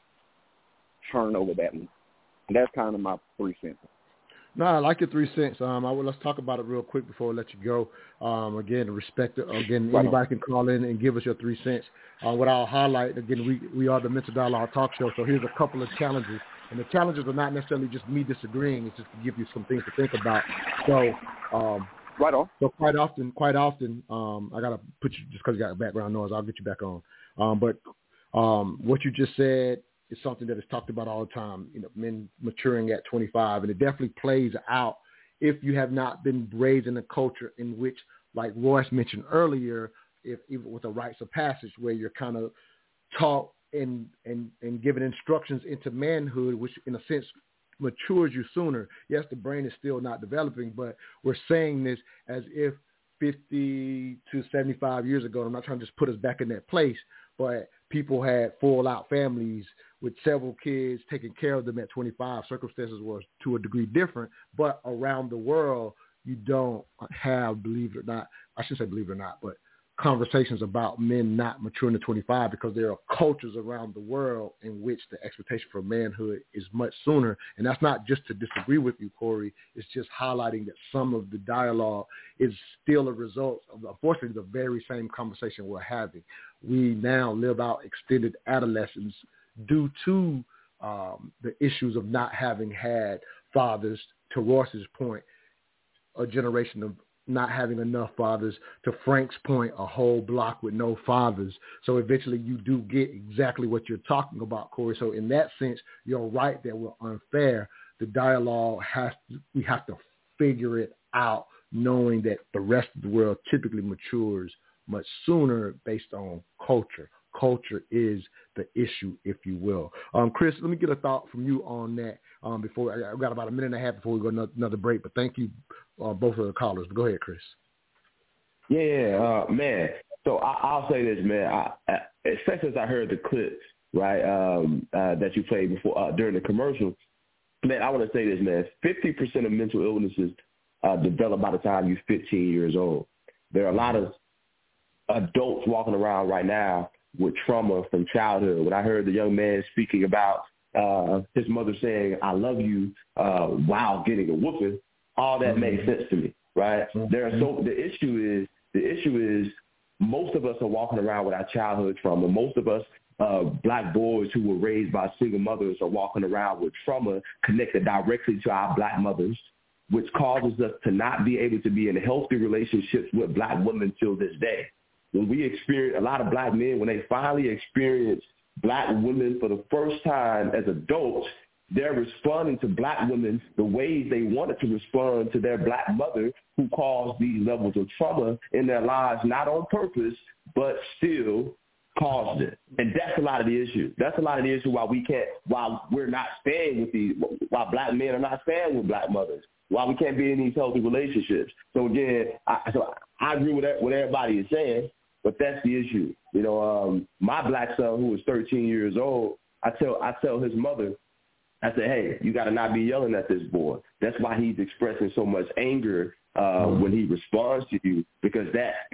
turn over that leaf. And that's kind of my 3 cents. No, I like your 3 cents. Let's talk about it real quick before I let you go. Again, anybody can call in and give us your 3 cents. What I'll highlight, again, we are the Mental Dialogue Talk Show, so here's a couple of challenges. And the challenges are not necessarily just me disagreeing. It's just to give you some things to think about. So, right on. So quite often, I got to put you, just because you got background noise, I'll get you back on. But what you just said is something that is talked about all the time, men maturing at 25. And it definitely plays out if you have not been raised in a culture in which, like Royce mentioned earlier, even with the rites of passage, where you're kind of taught and given instructions into manhood, which in a sense matures you sooner. Yes, the brain is still not developing, but we're saying this as if 50 to 75 years ago, I'm not trying to just put us back in that place, but people had full-out families with several kids, taking care of them at 25. Circumstances were to a degree different, but around the world, you don't have, believe it or not, I shouldn't say believe it or not, but conversations about men not maturing to 25, because there are cultures around the world in which the expectation for manhood is much sooner. And that's not just to disagree with you, Corey. It's just highlighting that some of the dialogue is still a result of, unfortunately, the very same conversation we're having. We now live out extended adolescence due to the issues of not having had fathers, to Ross's point, a generation of not having enough fathers, to Frank's point, a whole block with no fathers. So eventually you do get exactly what you're talking about, Corey. So in that sense, you're right that we're unfair. The dialogue we have to figure it out, knowing that the rest of the world typically matures much sooner based on culture. Culture is the issue, if you will. Chris, let me get a thought from you on that before. I've got about a minute and a half before we go another break, but thank you, both of the callers. But go ahead, Chris. Yeah, man. So I'll say this, man. Especially as I heard the clips, right, that you played before during the commercial, man, I want to say this, man. 50% of mental illnesses develop by the time you're 15 years old. There are a lot of adults walking around right now with trauma from childhood. When I heard the young man speaking about his mother saying, "I love you," while getting a whooping, all that made sense to me, right? The issue is most of us are walking around with our childhood trauma. Most of us black boys who were raised by single mothers are walking around with trauma connected directly to our black mothers, which causes us to not be able to be in healthy relationships with black women till this day. When we experience, a lot of black men, when they finally experience black women for the first time as adults, they're responding to black women the ways they wanted to respond to their black mother, who caused these levels of trauma in their lives, not on purpose, but still caused it. And that's a lot of the issue. That's a lot of the issue why we're not staying with why black men are not staying with black mothers, why we can't be in these healthy relationships. So again, I agree with what everybody is saying, but that's the issue. You know, my black son, who is 13 years old, I tell his mother, I say, hey, you got to not be yelling at this boy. That's why he's expressing so much anger when he responds to you, because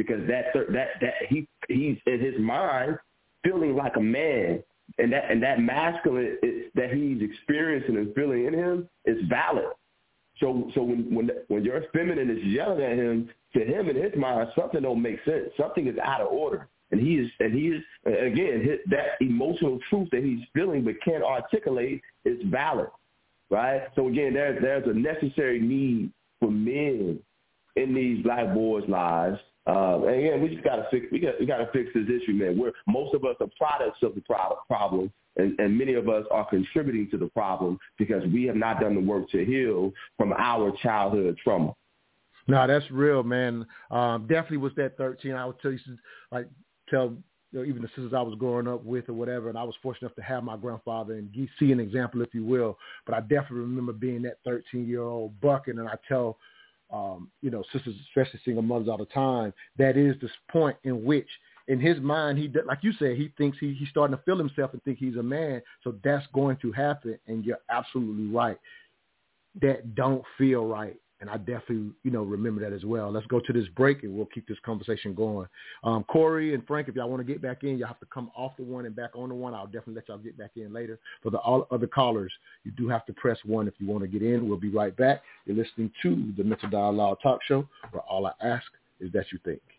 he's in his mind feeling like a man, and that masculine that he's experiencing and feeling in him is valid. So when your feminine is yelling at him, to him in his mind something don't make sense. Something is out of order. And he is again, that emotional truth that he's feeling but can't articulate is valid, right? So again, there's a necessary need for men in these black boys' lives. And again, we just gotta fix this issue, man. Most of us are products of the problem, and many of us are contributing to the problem because we have not done the work to heal from our childhood trauma. No, that's real, man. Definitely was that 13. I would tell you, even the sisters I was growing up with or whatever, and I was fortunate enough to have my grandfather and see an example, if you will. But I definitely remember being that 13-year-old bucking, and I tell, sisters, especially single mothers all the time, that is this point in which, in his mind, he, like you said, he thinks he's starting to feel himself and think he's a man. So that's going to happen, and you're absolutely right. That don't feel right. And I definitely, remember that as well. Let's go to this break, and we'll keep this conversation going. Corey and Frank, if y'all want to get back in, you'll have to come off the one and back on the one. I'll definitely let y'all get back in later. For the all other callers, you do have to press 1 if you want to get in. We'll be right back. You're listening to the Mental Dialogue Talk Show, where all I ask is that you think.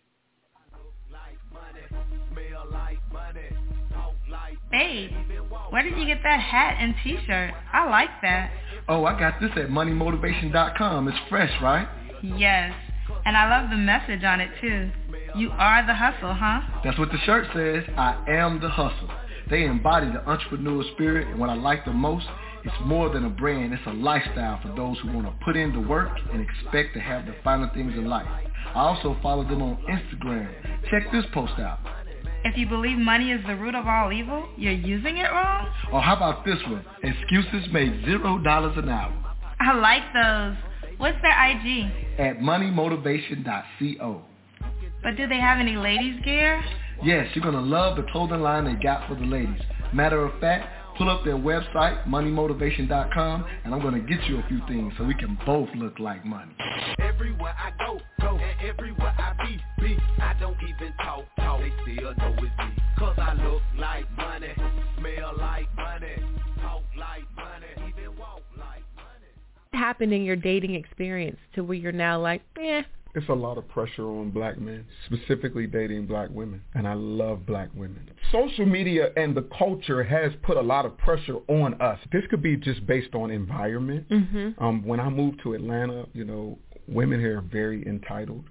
Babe, where did you get that hat and T-shirt? I like that. Oh, I got this at moneymotivation.com. It's fresh, right? Yes, and I love the message on it too. You are the hustle, huh? That's what the shirt says. I am the hustle. They embody the entrepreneurial spirit, and what I like the most, it's more than a brand. It's a lifestyle for those who want to put in the work and expect to have the finer things in life. I also follow them on Instagram. Check this post out. If you believe money is the root of all evil, you're using it wrong? Or how about this one? Excuses make $0 an hour. I like those. What's their IG? At moneymotivation.co. But do they have any ladies gear? Yes, you're going to love the clothing line they got for the ladies. Matter of fact, pull up their website, moneymotivation.com, and I'm going to get you a few things so we can both look like money. Everywhere I go, and everywhere I be, I don't even talk, they still know it's me. Cause I look like money, smell like money, talk like money, even walk like money. What happened in your dating experience to where you're now like, It's a lot of pressure on black men, specifically dating black women, and I love black women. Social media and the culture has put a lot of pressure on us. This could be just based on environment. Mm-hmm. When I moved to Atlanta, women here are very entitled.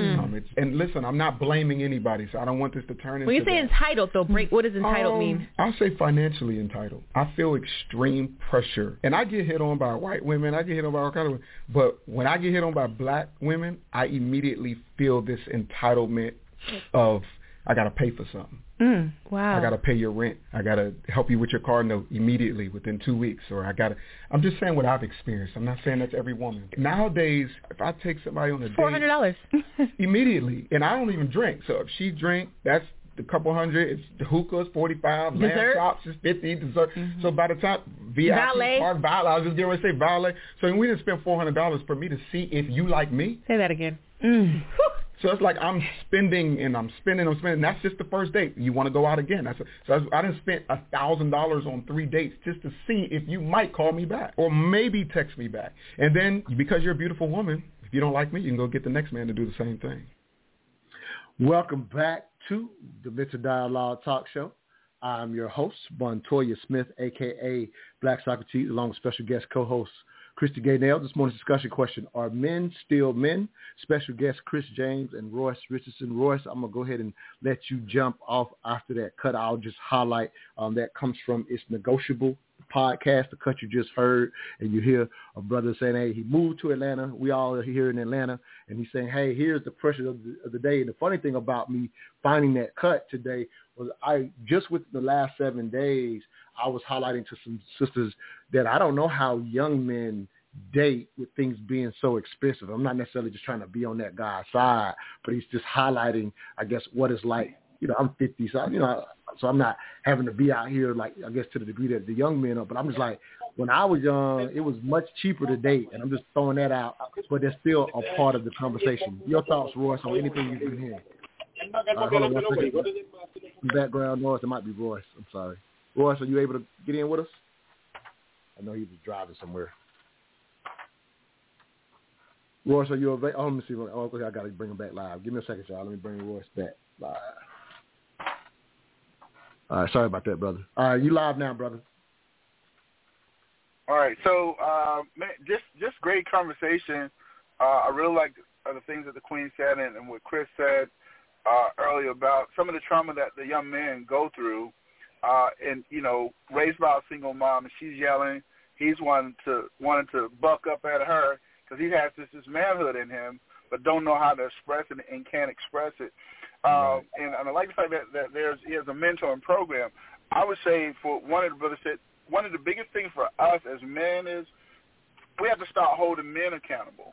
And listen, I'm not blaming anybody, so I don't want this to turn into When you say entitled, though, what does entitled mean? I'll say financially entitled. I feel extreme pressure. And I get hit on by white women. I get hit on by all kinds of women. But when I get hit on by black women, I immediately feel this entitlement of, I got to pay for something. Wow. I got to pay your rent. I got to help you with your car note immediately within 2 weeks. Or I'm just saying what I've experienced. I'm not saying that's every woman. Nowadays, if I take somebody on a date. $400. Immediately. And I don't even drink. So if she drink, that's a couple hundred. It's the hookahs, 45. Dessert? Lamb chops is 50. Dessert. Mm-hmm. So by the time VIP valet. Park, valet, I was just getting ready to say valet. So we didn't spend $400 for me to see if you like me. Say that again. So it's like I'm spending. That's just the first date. You want to go out again. I done spent $1,000 on 3 dates just to see if you might call me back or maybe text me back. And then because you're a beautiful woman, if you don't like me, you can go get the next man to do the same thing. Welcome back to the Mental Dialogue Talk Show. I'm your host, Montoya Smith, a.k.a. Black Socrates, along with special guest co-host Christy Gaynell. This morning's discussion question, are men still men? Special guests Chris James and Royce Richardson. Royce, I'm going to go ahead and let you jump off after that cut. I'll just highlight that comes from It's Negotiable podcast, the cut you just heard, and you hear a brother saying, hey, he moved to Atlanta. We all are here in Atlanta. And he's saying, hey, here's the pressure of the day. And the funny thing about me finding that cut today was just within the last 7 days, I was highlighting to some sisters that I don't know how young men date with things being so expensive. I'm not necessarily just trying to be on that guy's side, but he's just highlighting, I guess, what it's like. I'm 50, so, so I'm not having to be out here, like, I guess, to the degree that the young men are. But I'm just like, when I was young, it was much cheaper to date, and I'm just throwing that out. But they're still a part of the conversation. Your thoughts, Royce, on anything you've been hearing? Hold on 1 second. Background noise. It might be Royce. I'm sorry. Royce, are you able to get in with us? I know he was driving somewhere. Royce, are you available? Oh, let me see. Oh, okay, I got to bring him back live. Give me a second, y'all. Let me bring Royce back live. All right, sorry about that, brother. All right, you live now, brother. All right, so man, just great conversation. I really like the things that the Queen said and what Chris said earlier about some of the trauma that the young men go through, and raised by a single mom, and she's yelling. He's wanting to buck up at her because he has this manhood in him, but don't know how to express it and can't express it. And I like the fact that he has a mentoring program. I would say for one of the brothers said, one of the biggest things for us as men is we have to start holding men accountable.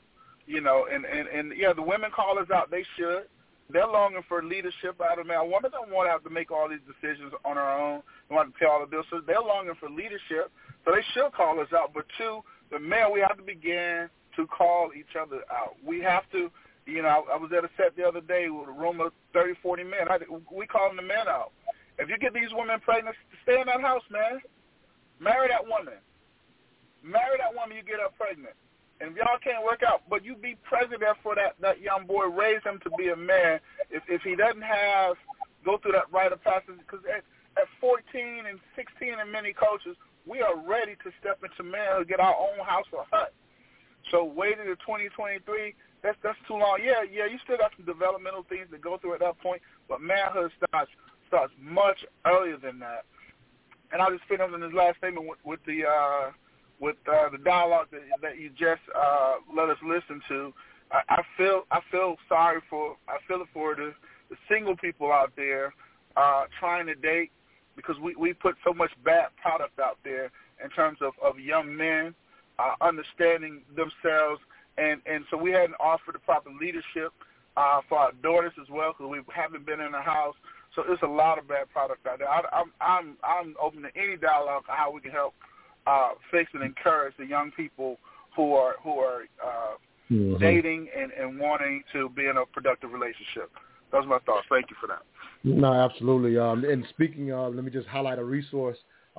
And the women call us out. They should. They're longing for leadership out of men. A woman don't want to have to make all these decisions on her own. They want to pay all the bills. So they're longing for leadership. So they should call us out. But two, the men, we have to begin to call each other out. We have to. I was at a set the other day with a room of 30, 40 men. We calling the men out. If you get these women pregnant, stay in that house, man. Marry that woman. Marry that woman, you get her pregnant. And if y'all can't work out, but you be present there for that young boy, raise him to be a man. If he doesn't go through that rite of passage, because at 14 and 16 in many cultures, we are ready to step into manhood, get our own house or hut. So waiting to 2023, that's too long. Yeah, you still got some developmental things to go through at that point, but manhood starts much earlier than that. And I'll just finish on this last statement with the dialogue that you just let us listen to. I feel it for the single people out there trying to date, because we put so much bad product out there in terms of young men understanding themselves. And so we hadn't offered the proper leadership for our daughters as well, because we haven't been in the house. So there's a lot of bad product out there. I'm open to any dialogue on how we can help fix and encourage the young people who are dating and wanting to be in a productive relationship. Those are my thoughts. Thank you for that. No, absolutely. And speaking of, let me just highlight a resource.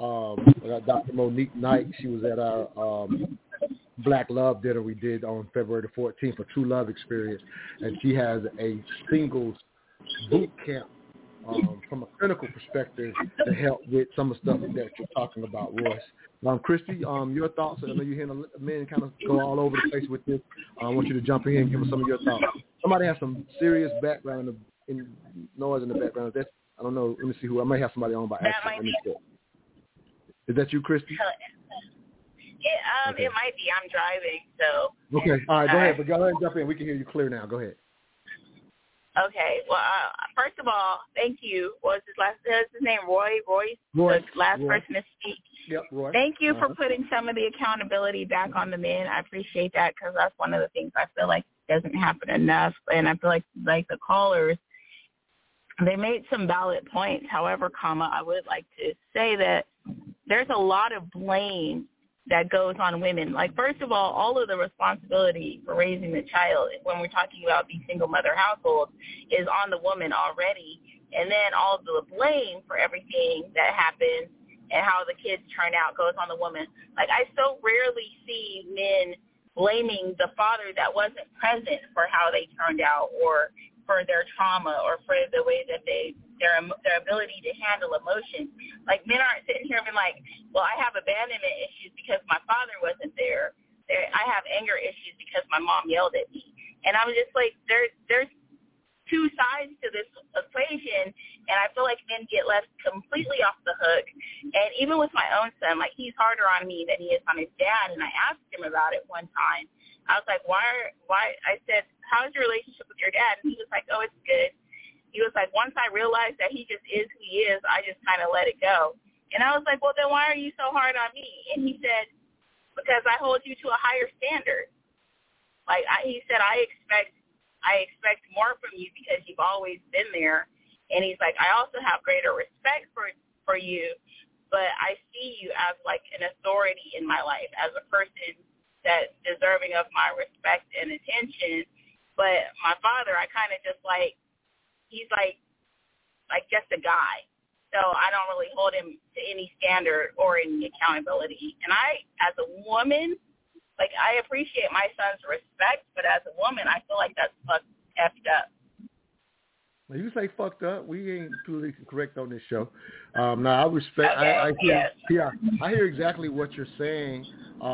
Dr. Monique Knight, she was at our Black Love dinner we did on February the 14th for True Love Experience, and she has a singles boot camp from a clinical perspective to help with some of the stuff that you're talking about, Royce. Christy, your thoughts? I know you're hearing men kind of go all over the place with this. I want you to jump in here and give us some of your thoughts. Somebody has some serious background noise in the background. I don't know. Let me see who. I may have somebody on by accident. Is that you, Christy? Okay. It might be. I'm driving, so. Okay. All right. Go ahead. But go ahead and jump in. We can hear you clear now. Go ahead. Okay. Well, first of all, thank you. What's his name? Roy, the last person to speak. Yep, Roy. Thank you for putting some of the accountability back on the men. I appreciate that, because that's one of the things I feel like doesn't happen enough. And I feel like the callers, they made some valid points. However, I would like to say that there's a lot of blame that goes on women. Like, first of all of the responsibility for raising the child, when we're talking about these single mother households, is on the woman already. And then all of the blame for everything that happens and how the kids turn out goes on the woman. Like, I so rarely see men blaming the father that wasn't present for how they turned out, or for their trauma, or for the way that their ability to handle emotions. Like, men aren't sitting here and being like, well, I have abandonment issues because my father wasn't there. I have anger issues because my mom yelled at me. And I was just like, there's two sides to this equation, and I feel like men get left completely off the hook. And even with my own son, like, he's harder on me than he is on his dad, and I asked him about it one time. I was like, why? I said, how's your relationship with your dad? And he was like, oh, it's good. He was like, once I realized that he just is who he is, I just kind of let it go. And I was like, well, then why are you so hard on me? And he said, because I hold you to a higher standard. Like, he said, I expect more from you because you've always been there. And he's like, I also have greater respect for you, but I see you as like an authority in my life, as a person that's deserving of my respect and attention. But my father, I kind of just like, he's like just a guy. So I don't really hold him to any standard or any accountability. And I, as a woman, like, I appreciate my son's respect, but as a woman, I feel like that's effed up. When you say fucked up, we ain't completely correct on this show. Now, I respect. Okay. I hear exactly what you're saying,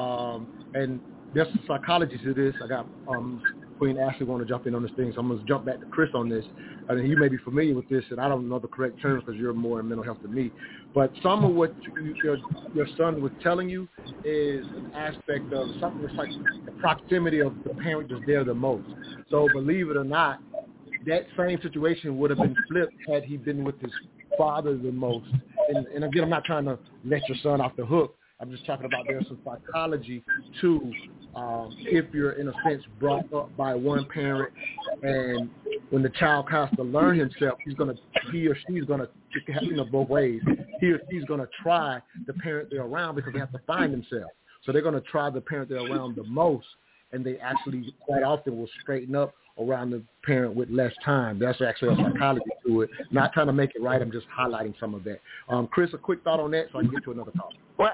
and there's some psychology to this. I got Queen Ashley want to jump in on this thing, so I'm going to jump back to Chris on this. I mean, you may be familiar with this, and I don't know the correct terms because you're more in mental health than me. But some of what your son was telling you is an aspect of something that's like the proximity of the parent that's there the most. So believe it or not, that same situation would have been flipped had he been with his father the most. And again, I'm not trying to let your son off the hook. I'm just talking about there's some psychology to if you're, in a sense, brought up by one parent, and when the child has to learn himself, he or she's going to, both ways. He or she's going to try the parent they're around because they have to find themselves. So they're going to try the parent they're around the most, and they actually quite often will straighten up around the parent with less time. That's actually a psychology to it. Not trying to make it right. I'm just highlighting some of that. Chris, a quick thought on that so I can get to another topic. Well,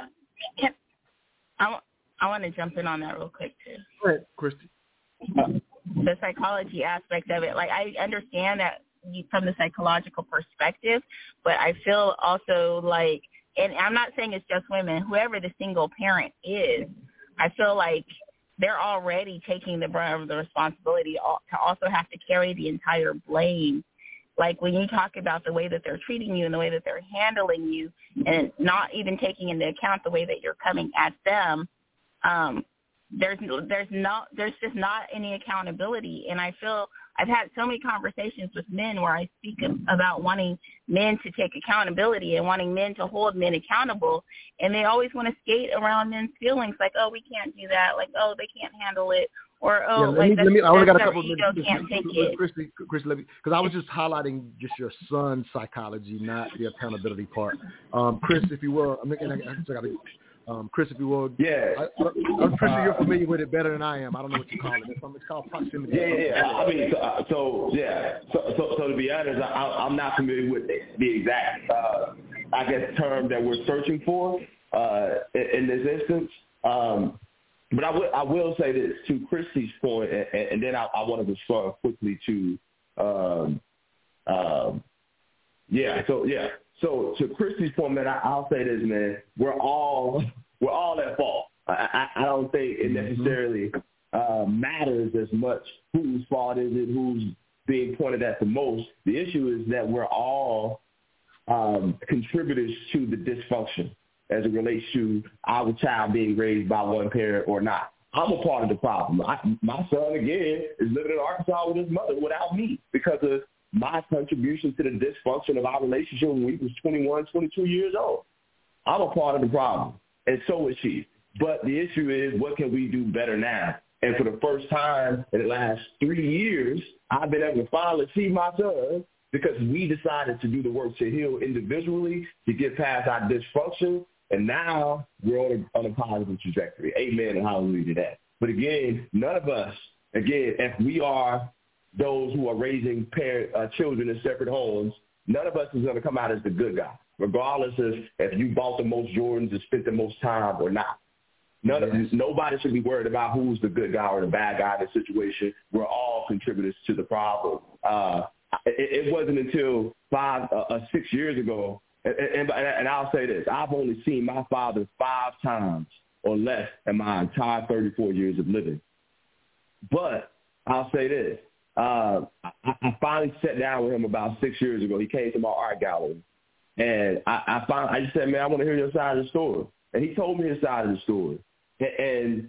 I want to jump in on that real quick, too. Go ahead, Christy. The psychology aspect of it. Like, I understand that from the psychological perspective, but I feel also like, and I'm not saying it's just women, whoever the single parent is, I feel like they're already taking the brunt of the responsibility to also have to carry the entire blame. Like, when you talk about the way that they're treating you and the way that they're handling you and not even taking into account the way that you're coming at them, there's just not any accountability. And I feel I've had so many conversations with men where I speak about wanting men to take accountability and wanting men to hold men accountable, and they always want to skate around men's feelings, like, oh, we can't do that, like, oh, they can't handle it, or oh, I only got a couple of minutes. Can't take it. Christy, let me, because I was just highlighting just your son's psychology, not the accountability part. Chris, if you will, Chris, if you will. Yeah. I'm pretty sure you're familiar with it better than I am. I don't know what you call it. It's called proximity. Yeah. I mean, so to be honest, I'm not familiar with the exact, I guess, term that we're searching for in this instance. But I will say this to Christy's point, and then I wanted to respond quickly to, So to Christy's point, man, I'll say this, man. We're all at fault. I don't think it necessarily matters as much whose fault is it, who's being pointed at the most. The issue is that we're all contributors to the dysfunction as it relates to our child being raised by one parent or not. I'm a part of the problem. My son, again, is living in Arkansas with his mother without me because of my contribution to the dysfunction of our relationship when we was 21, 22 years old. I'm a part of the problem, and so is she. But the issue is, what can we do better now? And for the first time in the last 3 years, I've been able to finally see my son because we decided to do the work to heal individually, to get past our dysfunction, and now we're on a positive trajectory. Amen and hallelujah to that. But again, none of us, if we are those who are raising children in separate homes, none of us is going to come out as the good guy, regardless of if you bought the most Jordans and spent the most time or not. Nobody should be worried about who's the good guy or the bad guy in this situation. We're all contributors to the problem. It wasn't until 6 years ago, and I'll say this, I've only seen my father 5 times or less in my entire 34 years of living. But I'll say this, I finally sat down with him about 6 years ago. He came to my art gallery. And I just said, man, I want to hear your side of the story. And he told me his side of the story. And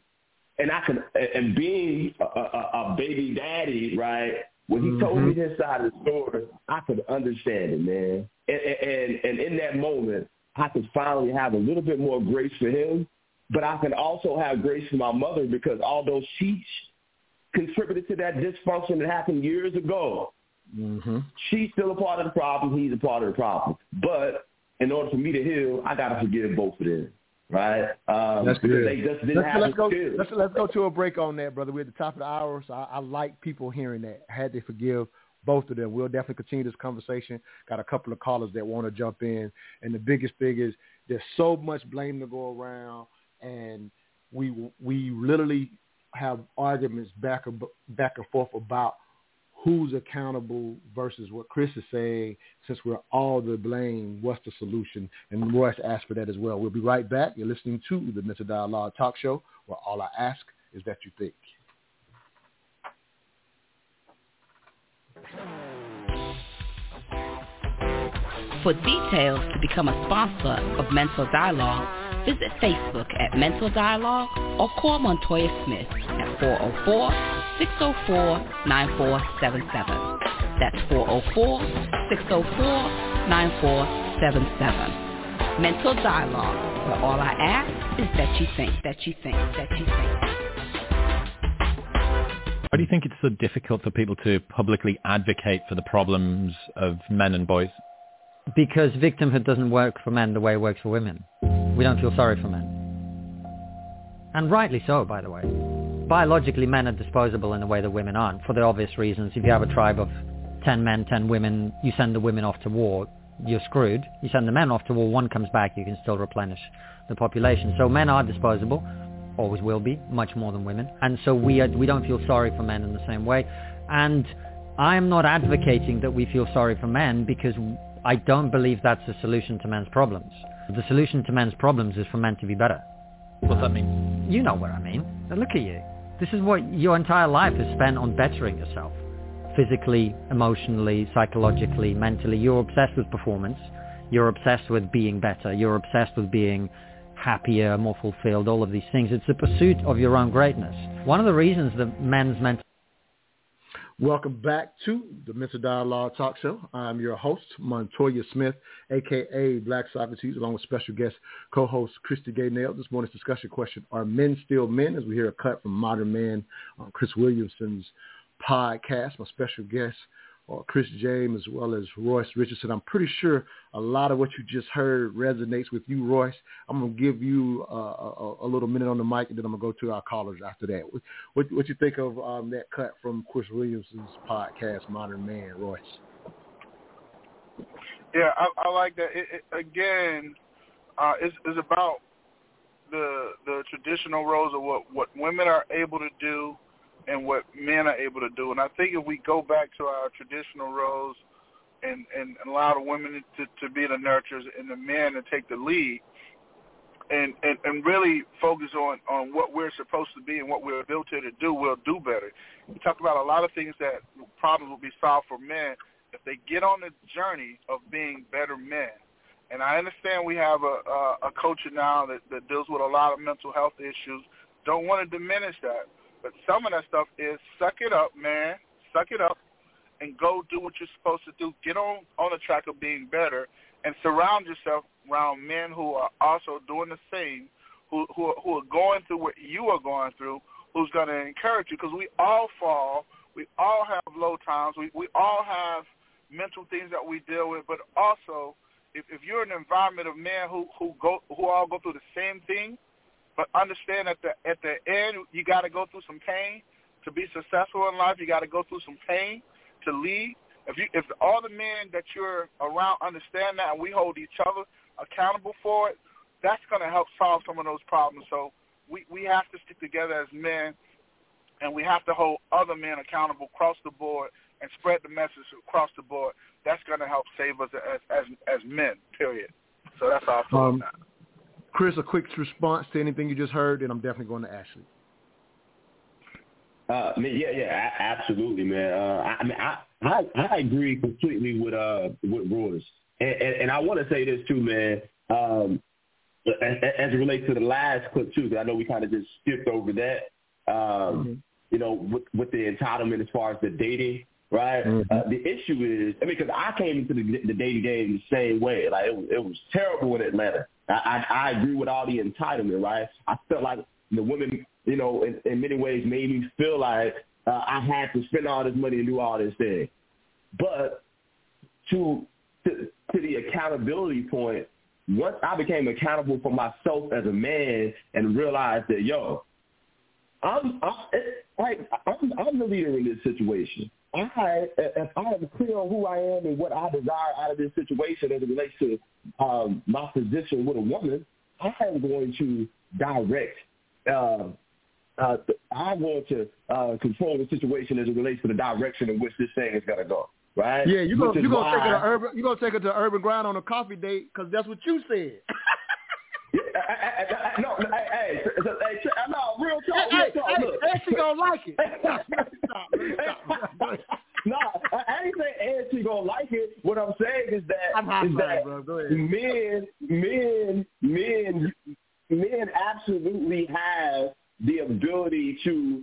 being a baby daddy, right, when he told me his side of the story, I could understand it, man. And in that moment, I could finally have a little bit more grace for him, but I can also have grace for my mother because although she contributed to that dysfunction that happened years ago, she's still a part of the problem. He's a part of the problem. But in order for me to heal, I got to forgive both of them. Right? That's good. They just didn't have let's go to a break on that, brother. We're at the top of the hour, so I like people hearing that. Had they forgive both of them. We'll definitely continue this conversation. Got a couple of callers that want to jump in. And the biggest thing is there's so much blame to go around, and we literally have arguments back and forth about who's accountable versus what Chris is saying. Since we're all to blame, what's the solution? And Royce asked for that as well. We'll be right back. You're listening to the Mental Dialogue Talk Show, where all I ask is that you think. For details to become a sponsor of Mental Dialogue, visit Facebook at Mental Dialogue or call Montoya Smith at 404-604-9477. That's 404-604-9477. Mental Dialogue, where all I ask is that you think. Why do you think it's so difficult for people to publicly advocate for the problems of men and boys? Because victimhood doesn't work for men the way it works for women. We don't feel sorry for men. And rightly so, by the way. Biologically, men are disposable in a way that women aren't, for the obvious reasons. If you have a tribe of 10 men, 10 women, you send the women off to war, you're screwed. You send the men off to war, one comes back, you can still replenish the population. So men are disposable, always will be, much more than women. And so we don't feel sorry for men in the same way. And I'm not advocating that we feel sorry for men because I don't believe that's the solution to men's problems. The solution to men's problems is for men to be better. What's that mean? You know what I mean. Now look at you. This is what your entire life is spent on bettering yourself. Physically, emotionally, psychologically, mentally. You're obsessed with performance. You're obsessed with being better. You're obsessed with being happier, more fulfilled, all of these things. It's the pursuit of your own greatness. One of the reasons that men's mental... Welcome back to the Mental Dialogue Talk Show. I'm your host, Montoya Smith, a.k.a. Black Socrates, along with special guest co-host Christy Gaynell. This morning's discussion question, are men still men? As we hear a cut from Modern Man on Chris Williamson's podcast. My special guest, Chris James, as well as Royce Richardson. I'm pretty sure a lot of what you just heard resonates with you, Royce. I'm going to give you a little minute on the mic, and then I'm going to go to our callers after that. What you think of that cut from Chris Williamson's podcast, Modern Man, Royce? Yeah, I like that. Again, it's about the traditional roles of what women are able to do and what men are able to do. And I think if we go back to our traditional roles and allow the women to be the nurturers and the men to take the lead and really focus on what we're supposed to be and what we're built here to do, we'll do better. We talk about a lot of things that problems will be solved for men if they get on the journey of being better men. And I understand we have a culture now that deals with a lot of mental health issues. Don't want to diminish that. But some of that stuff is suck it up, man. Suck it up and go do what you're supposed to do. Get on the track of being better and surround yourself around men who are also doing the same, who are going through what you are going through, who's going to encourage you, because we all fall. We all have low times. We all have mental things that we deal with. But also, if you're in an environment of men who all go through the same thing, but understand at the end, you got to go through some pain to be successful in life. You got to go through some pain to lead. If all the men that you're around understand that, and we hold each other accountable for it, that's going to help solve some of those problems. So we have to stick together as men, and we have to hold other men accountable across the board and spread the message across the board. That's going to help save us as men, period. So that's all I feel on that. Chris, a quick response to anything you just heard, and I'm definitely going to Ashley. Yeah, absolutely, man. I agree completely with Royce. And I want to say this too, man, as it relates to the last clip too, because I know we kind of just skipped over that, you know, with the entitlement as far as the dating, right? The issue is, I mean, because I came into the dating game the same way. Like, it was terrible in Atlanta. I agree with all the entitlement, right? I felt like the women, you know, in many ways made me feel like I had to spend all this money and do all this thing. But to the accountability point, once I became accountable for myself as a man and realized that, yo, I'm the leader in this situation. If I am clear on who I am and what I desire out of this situation as it relates to my position with a woman, I am going to direct. I'm going to control the situation as it relates to the direction in which this thing is going to go. Right? Yeah, you're gonna take it to urban grind on a coffee date because that's what you said. No, real talk. And she gonna like it. No, I ain't saying and she gonna like it. What I'm saying is that, bro. Go ahead. men absolutely have the ability to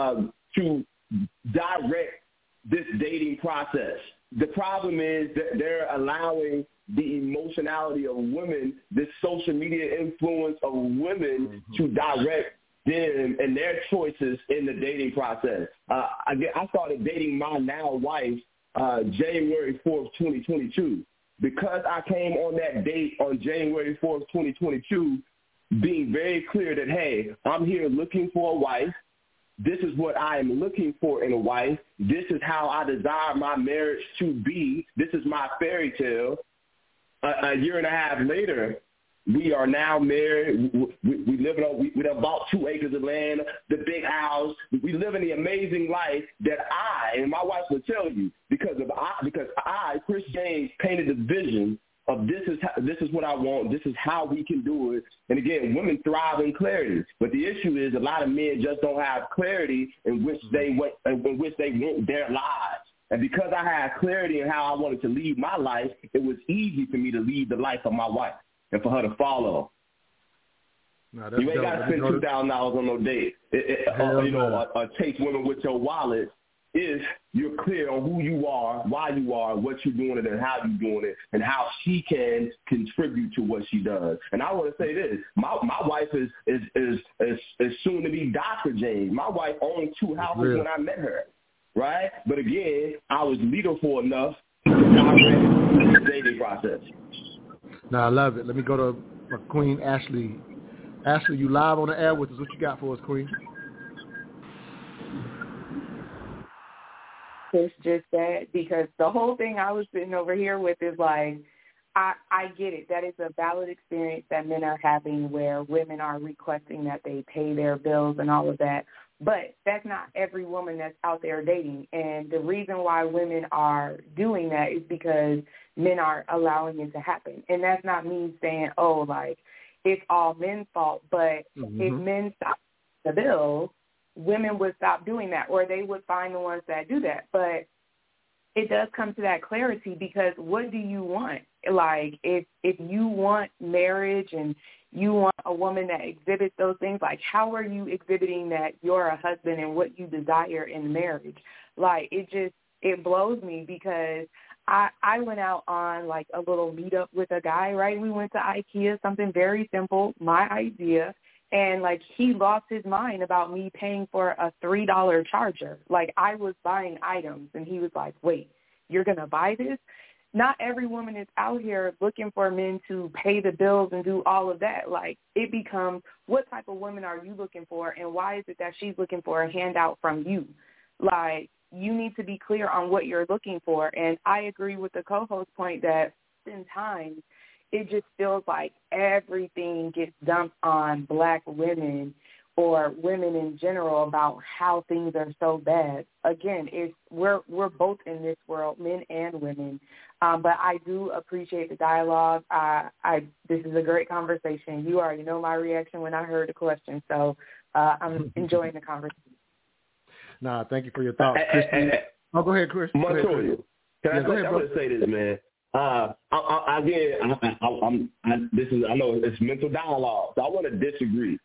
direct this dating process. The problem is that they're allowing the emotionality of women, this social media influence of women to direct them and their choices in the dating process. I started dating my now wife January 4th, 2022. Because I came on that date on January 4th, 2022, being very clear that, hey, I'm here looking for a wife. This is what I am looking for in a wife. This is how I desire my marriage to be. This is my fairy tale. A year and a half later, we are now married. We live we have bought 2 acres of land, the big house. We live in the amazing life that I and my wife will tell you because I, Chris James, painted the vision of this is what I want. This is how we can do it. And again, women thrive in clarity, but the issue is a lot of men just don't have clarity in which they want their lives. And because I had clarity in how I wanted to lead my life, it was easy for me to lead the life of my wife and for her to follow. You ain't got to spend $2,000 on no date. Or take women with your wallet. If you're clear on who you are, why you are, what you're doing it, and how you're doing it, and how she can contribute to what she does. And I want to say this: my wife is soon to be Dr. James. My wife owned 2 houses when I met her, right? But again, I was leaderful enough to direct the dating process. No, I love it. Let me go to Queen Ashley. Ashley, you live on the air with us. What you got for us, Queen? It's just that because the whole thing I was sitting over here with is like, I get it. That is a valid experience that men are having where women are requesting that they pay their bills and all of that. But that's not every woman that's out there dating. And the reason why women are doing that is because men are allowing it to happen. And that's not me saying, oh, like, it's all men's fault. But if men stop the bills, women would stop doing that, or they would find the ones that do that. But it does come to that clarity because what do you want? Like, if you want marriage and you want a woman that exhibits those things, like, how are you exhibiting that you're a husband and what you desire in marriage? Like, it blows me because I went out on, like, a little meetup with a guy, right? We went to IKEA, something very simple, my idea. And, like, he lost his mind about me paying for a $3 charger. Like, I was buying items, and he was like, wait, you're going to buy this? Not every woman is out here looking for men to pay the bills and do all of that. Like, it becomes, what type of woman are you looking for, and why is it that she's looking for a handout from you? Like, you need to be clear on what you're looking for. And I agree with the co-host point that in times, it just feels like everything gets dumped on Black women or women in general about how things are so bad. Again, we're both in this world, men and women. But I do appreciate the dialogue. This is a great conversation. You already know my reaction when I heard the question, so I'm enjoying the conversation. Thank you for your thoughts, Christy. Oh, go ahead, Chris. Montoya, can I go ahead, I'm going to say this, man. I know it's mental dialogue, so I want to disagree.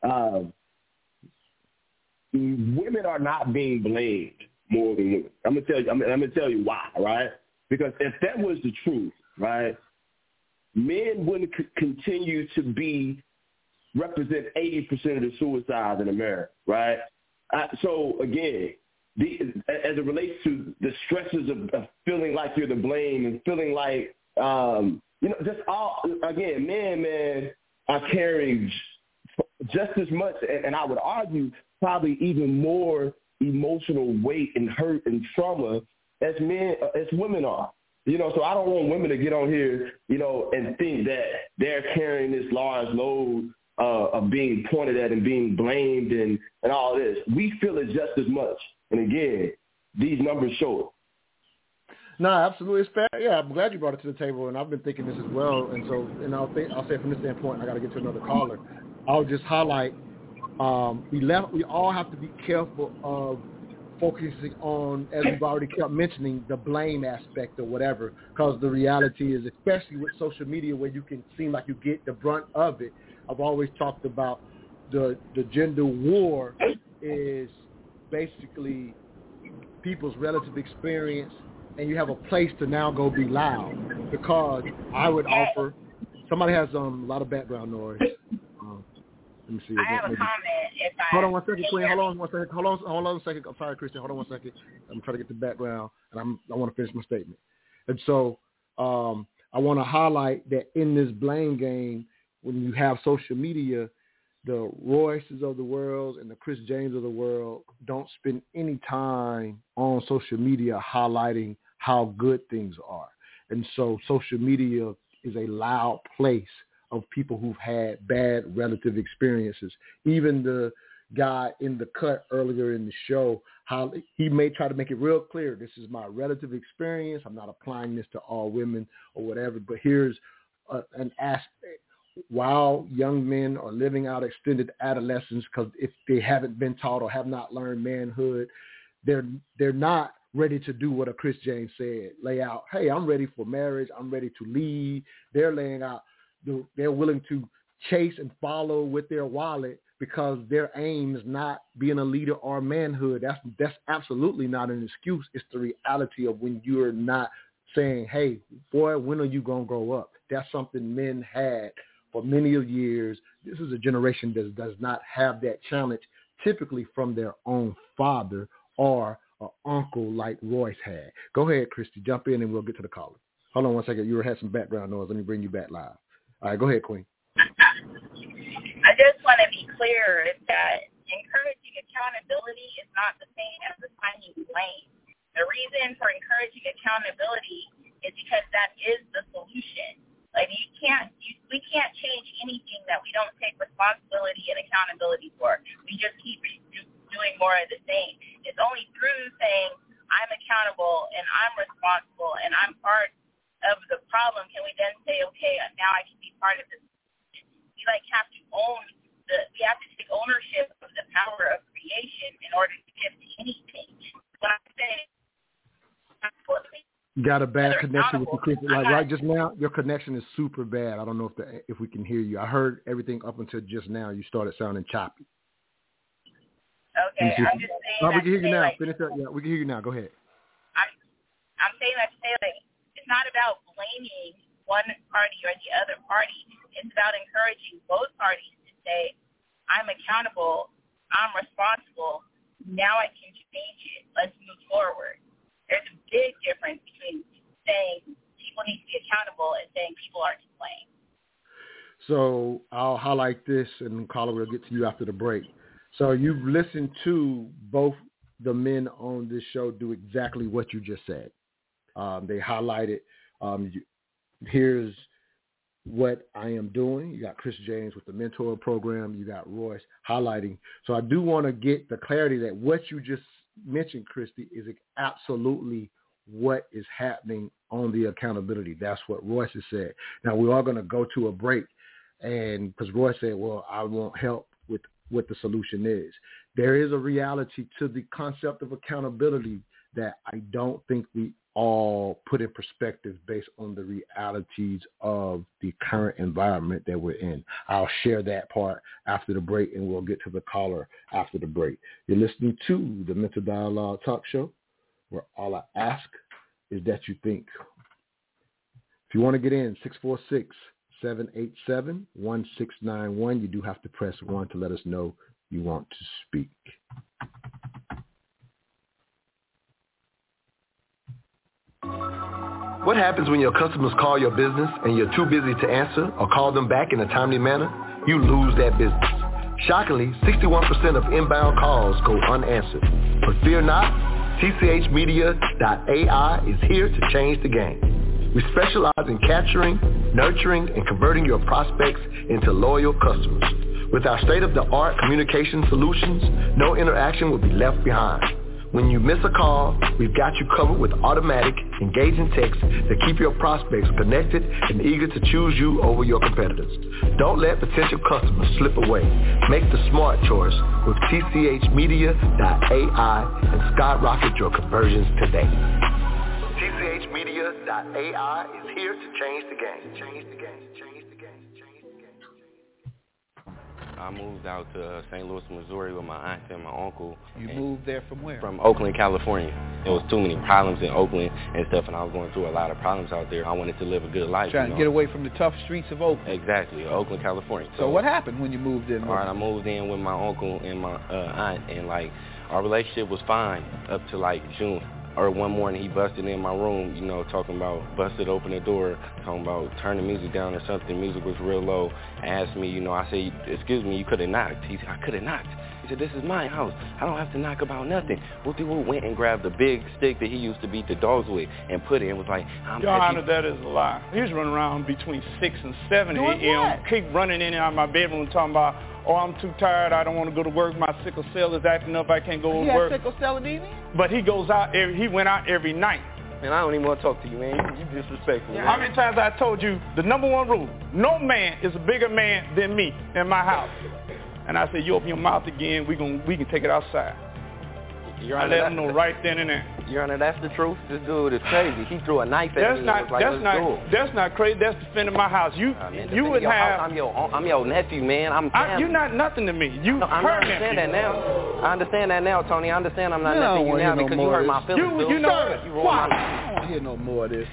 Women are not being blamed more than women. I'm gonna tell you why, right? Because if that was the truth, right, men wouldn't continue to represent 80% of the suicides in America, right? So again, as it relates to the stresses of feeling like you're to blame and feeling like, just all, again, men are carrying just as much, and I would argue probably even more emotional weight and hurt and trauma as women are. So I don't want women to get on here, and think that they're carrying this large load of being pointed at and being blamed and all this. We feel it just as much. And again, these numbers show it. No, absolutely. It's fair. Yeah, I'm glad you brought it to the table, and I've been thinking this as well. And so, I'll say from this standpoint, I got to get to another caller. I'll just highlight we all have to be careful of focusing on, as we've already kept mentioning, the blame aspect or whatever, because the reality is, especially with social media where you can seem like you get the brunt of it, I've always talked about the gender war is basically people's relative experience, and you have a place to now go be loud, because I would offer, somebody has a lot of background noise. Let me see. I have a comment. Hold on one second, Queen. Hold on a second. I'm sorry, Christian. Hold on one second. I'm trying to get the background, and I want to finish my statement. And so I want to highlight that in this blame game, when you have social media, the Royces of the world and the Chris James of the world don't spend any time on social media highlighting how good things are. And so social media is a loud place of people who've had bad relative experiences. Even the guy in the cut earlier in the show, how he may try to make it real clear, this is my relative experience. I'm not applying this to all women or whatever, but here's an aspect. While young men are living out extended adolescence, because if they haven't been taught or have not learned manhood, they're not ready to do what a Chris James said, lay out, hey, I'm ready for marriage, I'm ready to lead. They're laying out, they're willing to chase and follow with their wallet because their aim is not being a leader or manhood. That's absolutely not an excuse. It's the reality of when you're not saying, hey, boy, when are you going to grow up? That's something men had for many years. This is a generation that does not have that challenge, typically from their own father or an uncle like Royce had. Go ahead, Christy, jump in and we'll get to the caller. Hold on one second. You had some background noise. Let me bring you back live. All right, go ahead, Queen. I just want to be clear that encouraging accountability is not the same as assigning blame. The reason for encouraging accountability is because that is the solution. Like we can't change anything that we don't take responsibility and accountability for. We just keep doing more of the same. It's only through saying I'm accountable and I'm responsible and I'm part of the problem can we then say, okay, now I can be part of this. We have to we have to take ownership of the power of creation in order to get to anything. When I say got a bad connection with you, Chris. Like right just now, your connection is super bad. I don't know if we can hear you. I heard everything up until just now. You started sounding choppy. Okay, I'm just saying. We can hear you now. Finish up. Yeah, we can hear you now. Go ahead. I'm saying that to say it's not about blaming one party or the other party. It's about encouraging both parties to say, I'm accountable, I'm responsible, now I can change it, let's move forward. There's a big difference between saying people need to be accountable and saying people are to blame. So I'll highlight this, and caller, we'll get to you after the break. So you've listened to both the men on this show do exactly what you just said. They highlighted, here's what I am doing. You got Chris James with the mentor program. You got Royce highlighting. So I do want to get the clarity that what you just mentioned, Christy, is absolutely what is happening on the accountability. That's what Royce has said. Now, we are going to go to a break, and because Royce said, well, I want help with what the solution is. There is a reality to the concept of accountability that I don't think we all put in perspective based on the realities of the current environment that we're in. I'll share that part after the break, and we'll get to the caller after the break. You're listening to the Mental Dialogue Talk Show, where all I ask is that you think. If you want to get in, 646-787-1691. You do have to press 1 to let us know you want to speak. What happens when your customers call your business and you're too busy to answer or call them back in a timely manner? You lose that business. Shockingly, 61% of inbound calls go unanswered. But fear not, TCHmedia.ai is here to change the game. We specialize in capturing, nurturing, and converting your prospects into loyal customers. With our state-of-the-art communication solutions, no interaction will be left behind. When you miss a call, we've got you covered with automatic, engaging texts that keep your prospects connected and eager to choose you over your competitors. Don't let potential customers slip away. Make the smart choice with TCHmedia.ai and skyrocket your conversions today. TCHmedia.ai is here to change the game. Change the game. I moved out to St. Louis, Missouri with my aunt and my uncle. You moved there from where? From Oakland, California. There was too many problems in Oakland and stuff, and I was going through a lot of problems out there. I wanted to live a good life. Trying to get away from the tough streets of Oakland. Exactly, Oakland, California. So what happened when you moved in? All right, I moved in with my uncle and my aunt, and like our relationship was fine up to like June. Or one morning he busted in my room, talking about busted open the door, talking about turn the music down or something. The music was real low. Asked me, I said, excuse me, you could have knocked. He said, I could have knocked. He said, this is my house. I don't have to knock about nothing. Woo went and grabbed the big stick that he used to beat the dogs with and put it in. Was like, Your Honor, that is a lie. He was running around between 6 and 7 a.m. Keep running in and out of my bedroom talking about, oh, I'm too tired. I don't want to go to work. My sickle cell is acting up. I can't go to work. He had sickle cell anemia? But he goes out. He went out every night. Man, I don't even want to talk to you, man. You disrespectful. How many times I told you the number one rule, no man is a bigger man than me in my house. And I said, you open your mouth again, we can take it outside. Your I Honor, let him know right then and there. Your Honor, that's the truth. This dude is crazy. He threw a knife at me. That's not crazy. That's defending my house. You would have. I'm your nephew, man. You're not nothing to me. You I understand that now. I understand that now, Tony. I understand I'm not nothing to you now because you hurt my feelings. You know I don't want to hear no more of this.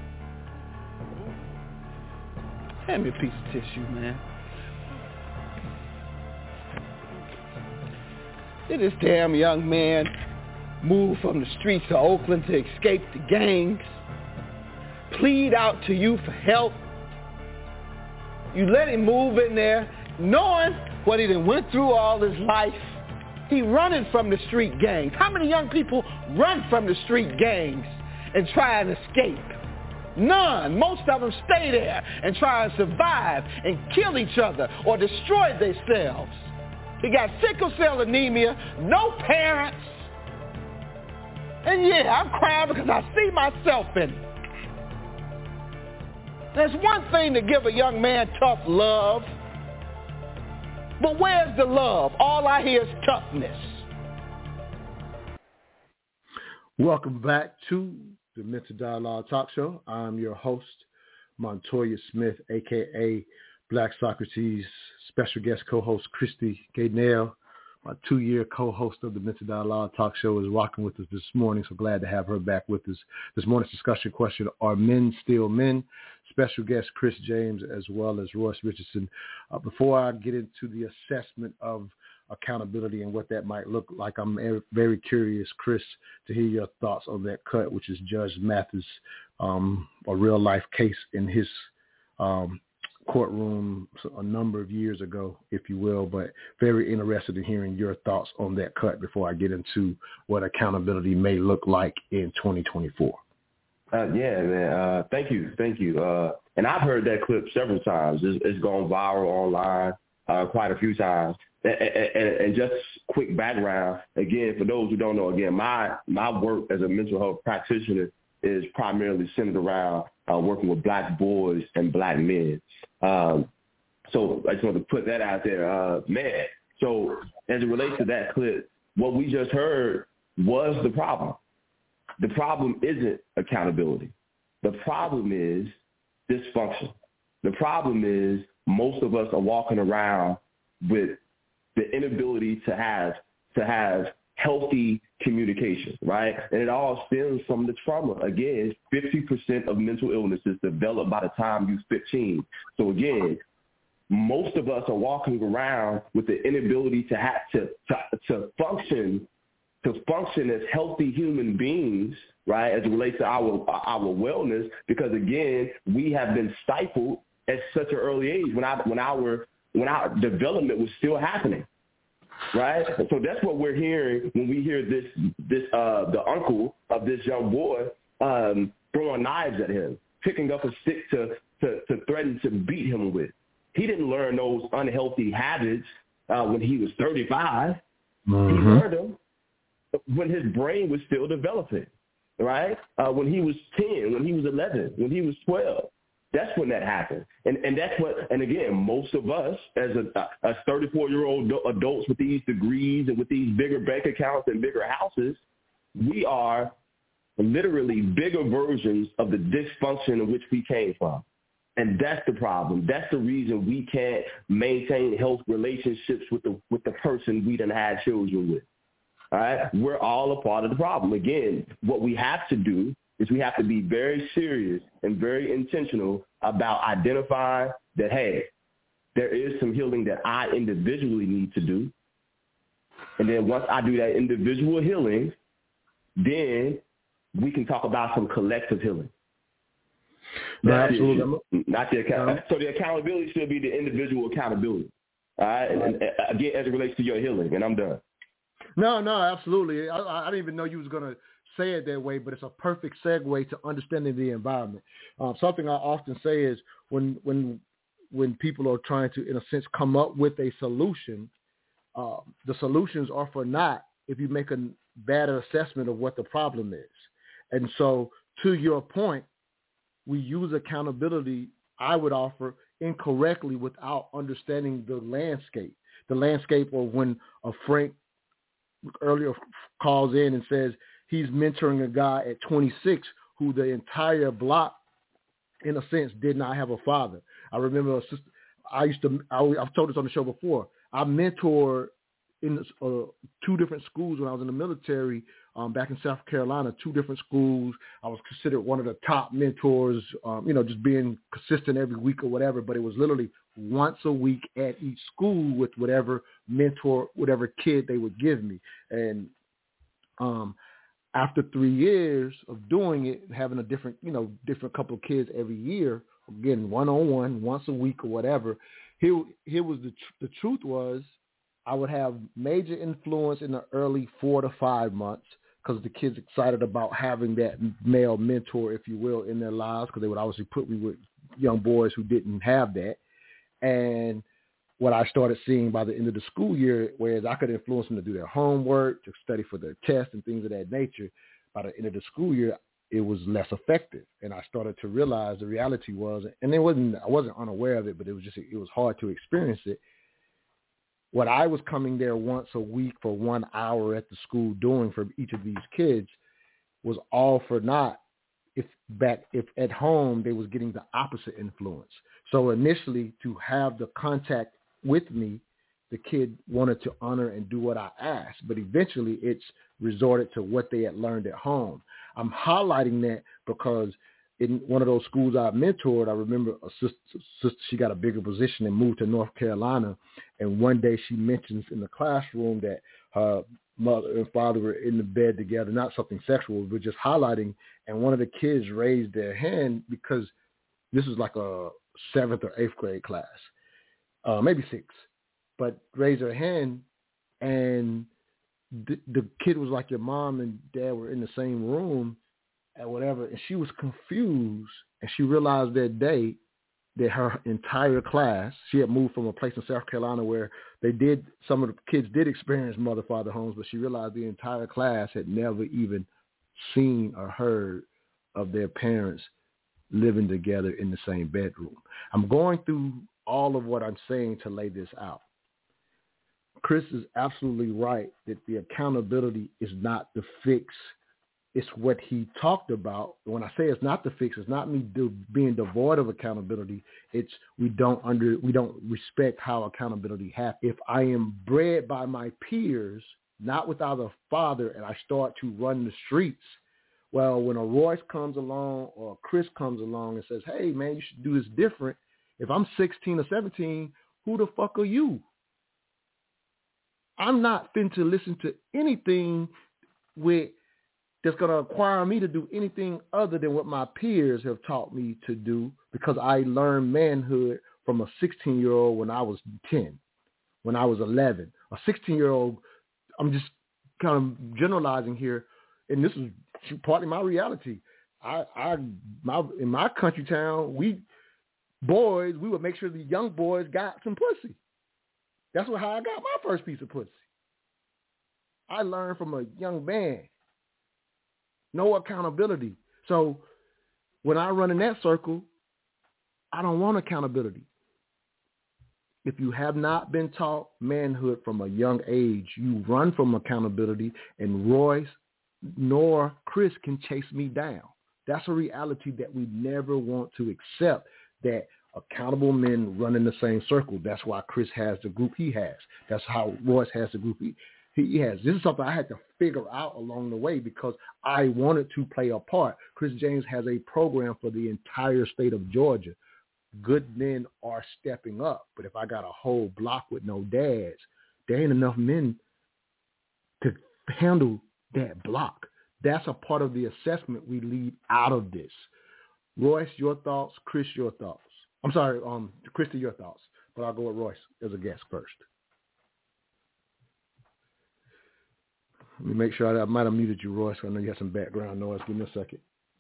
Hand me a piece of tissue, man. Did this damn young man move from the streets of Oakland to escape the gangs? Plead out to you for help? You let him move in there knowing what he done went through all his life? He running from the street gangs. How many young people run from the street gangs and try and escape? None. Most of them stay there and try and survive and kill each other or destroy themselves. He got sickle cell anemia, no parents. And yeah, I'm crying because I see myself in it. There's one thing to give a young man tough love, but where's the love? All I hear is toughness. Welcome back to the Mental Dialogue Talk Show. I'm your host, Montoya Smith, a.k.a. Black Socrates, special guest co-host Christy Gaynell. My 2-year co-host of the Mental Dialogue Talk Show is rocking with us this morning, so glad to have her back with us. This morning's discussion question, are men still men? Special guest Chris James as well as Royce Richardson. Before I get into the assessment of accountability and what that might look like, I'm very curious, Chris, to hear your thoughts on that cut, which is Judge Mathis, a real-life case in his courtroom a number of years ago, if you will, but very interested in hearing your thoughts on that cut before I get into what accountability may look like in 2024. Yeah, man. Thank you. And I've heard that clip several times. It's gone viral online quite a few times. And just quick background, again, for those who don't know, again, my work as a mental health practitioner is primarily centered around working with Black boys and Black men. So I just wanted to put that out there. Man, so as it relates to that clip, what we just heard was the problem. The problem isn't accountability. The problem is dysfunction. The problem is most of us are walking around with the inability to have healthy communication, right? And it all stems from the trauma. Again, 50% of mental illnesses develop by the time you're 15. So again, most of us are walking around with the inability to function as healthy human beings, right, as it relates to our wellness, because again, we have been stifled at such an early age when our development was still happening. Right? So that's what we're hearing when we hear the uncle of this young boy throwing knives at him, picking up a stick to threaten to beat him with. He didn't learn those unhealthy habits when he was 35. Mm-hmm. He learned them when his brain was still developing, right? When he was 10, when he was 11, when he was 12. That's when that happened. And that's what, and again, most of us as a 34-year-old adults with these degrees and with these bigger bank accounts and bigger houses, we are literally bigger versions of the dysfunction in which we came from. And that's the problem. That's the reason we can't maintain health relationships with the person we done had children with. All right? We're all a part of the problem. Again, what we have to do is we have to be very serious and very intentional about identifying that, hey, there is some healing that I individually need to do. And then once I do that individual healing, then we can talk about some collective healing. No, absolutely. So the accountability should be the individual accountability. All right? And again, as it relates to your healing, and I'm done. No, absolutely. I didn't even know you was going to say it that way, but it's a perfect segue to understanding the environment. Something I often say is when people are trying to, in a sense, come up with a solution, the solutions are for naught if you make a bad assessment of what the problem is. And so, to your point, we use accountability, I would offer, incorrectly without understanding the landscape. The landscape of when a Frank earlier calls in and says, he's mentoring a guy at 26 who the entire block, in a sense, did not have a father. I remember I've told this on the show before. I mentored in 2 different schools when I was in the military back in South Carolina, 2 different schools. I was considered one of the top mentors, just being consistent every week or whatever, but it was literally once a week at each school with whatever mentor, whatever kid they would give me. And after 3 years of doing it, having a different couple of kids every year, again, one-on-one, once a week or whatever, here was the truth was I would have major influence in the early 4 to 5 months because the kids excited about having that male mentor, if you will, in their lives, because they would obviously put me with young boys who didn't have that. And what I started seeing by the end of the school year, whereas I could influence them to do their homework, to study for their tests and things of that nature, by the end of the school year, it was less effective. And I started to realize the reality was, and I wasn't unaware of it, but it was hard to experience it. What I was coming there once a week for 1 hour at the school doing for each of these kids was all for naught if at home they was getting the opposite influence. So initially, to have the contact with me, the kid wanted to honor and do what I asked, but eventually it's resorted to what they had learned at home. I'm highlighting that because in one of those schools I mentored, I remember a sister, she got a bigger position and moved to North Carolina. And one day she mentions in the classroom that her mother and father were in the bed together, not something sexual, but just highlighting. And one of the kids raised their hand because this was like a 7th or 8th grade class, maybe 6th, but raised her hand. And the kid was like, your mom and dad were in the same room and whatever. And she was confused. And she realized that day that her entire class, she had moved from a place in South Carolina where some of the kids did experience mother-father homes, but she realized the entire class had never even seen or heard of their parents living together in the same bedroom. I'm going through all of what I'm saying to lay this out. Chris is absolutely right that the accountability is not the fix It's what he talked about. When I say it's not the fix, it's not me being devoid of accountability. It's we don't respect how accountability happens. If I am bred by my peers, not without a father, and I start to run the streets, well, when a Royce comes along or a Chris comes along and says, hey, man, you should do this different. If I'm 16 or 17, who the fuck are you? I'm not fin to listen to anything that's going to require me to do anything other than what my peers have taught me to do, because I learned manhood from a 16-year-old when I was 10, when I was 11. A 16-year-old, I'm just kind of generalizing here, and this is partly my reality. In my country town, we would make sure the young boys got some pussy. That's how I got my first piece of pussy. I learned from a young man. No accountability. So when I run in that circle, I don't want accountability. If you have not been taught manhood from a young age, you run from accountability, and Royce nor Chris can chase me down. That's a reality that we never want to accept, that accountable men run in the same circle. That's why Chris has the group he has. That's how Royce has the group he has. This is something I had to figure out along the way because I wanted to play a part. Chris James has a program for the entire state of Georgia. Good men are stepping up. But if I got a whole block with no dads, there ain't enough men to handle that block. That's a part of the assessment we leave out of this. Royce, your thoughts. Chris, your thoughts. I'm sorry, Christy, your thoughts. But I'll go with Royce as a guest first. Let me make sure I might have muted you, Royce. I know you had some background noise. Give me a second.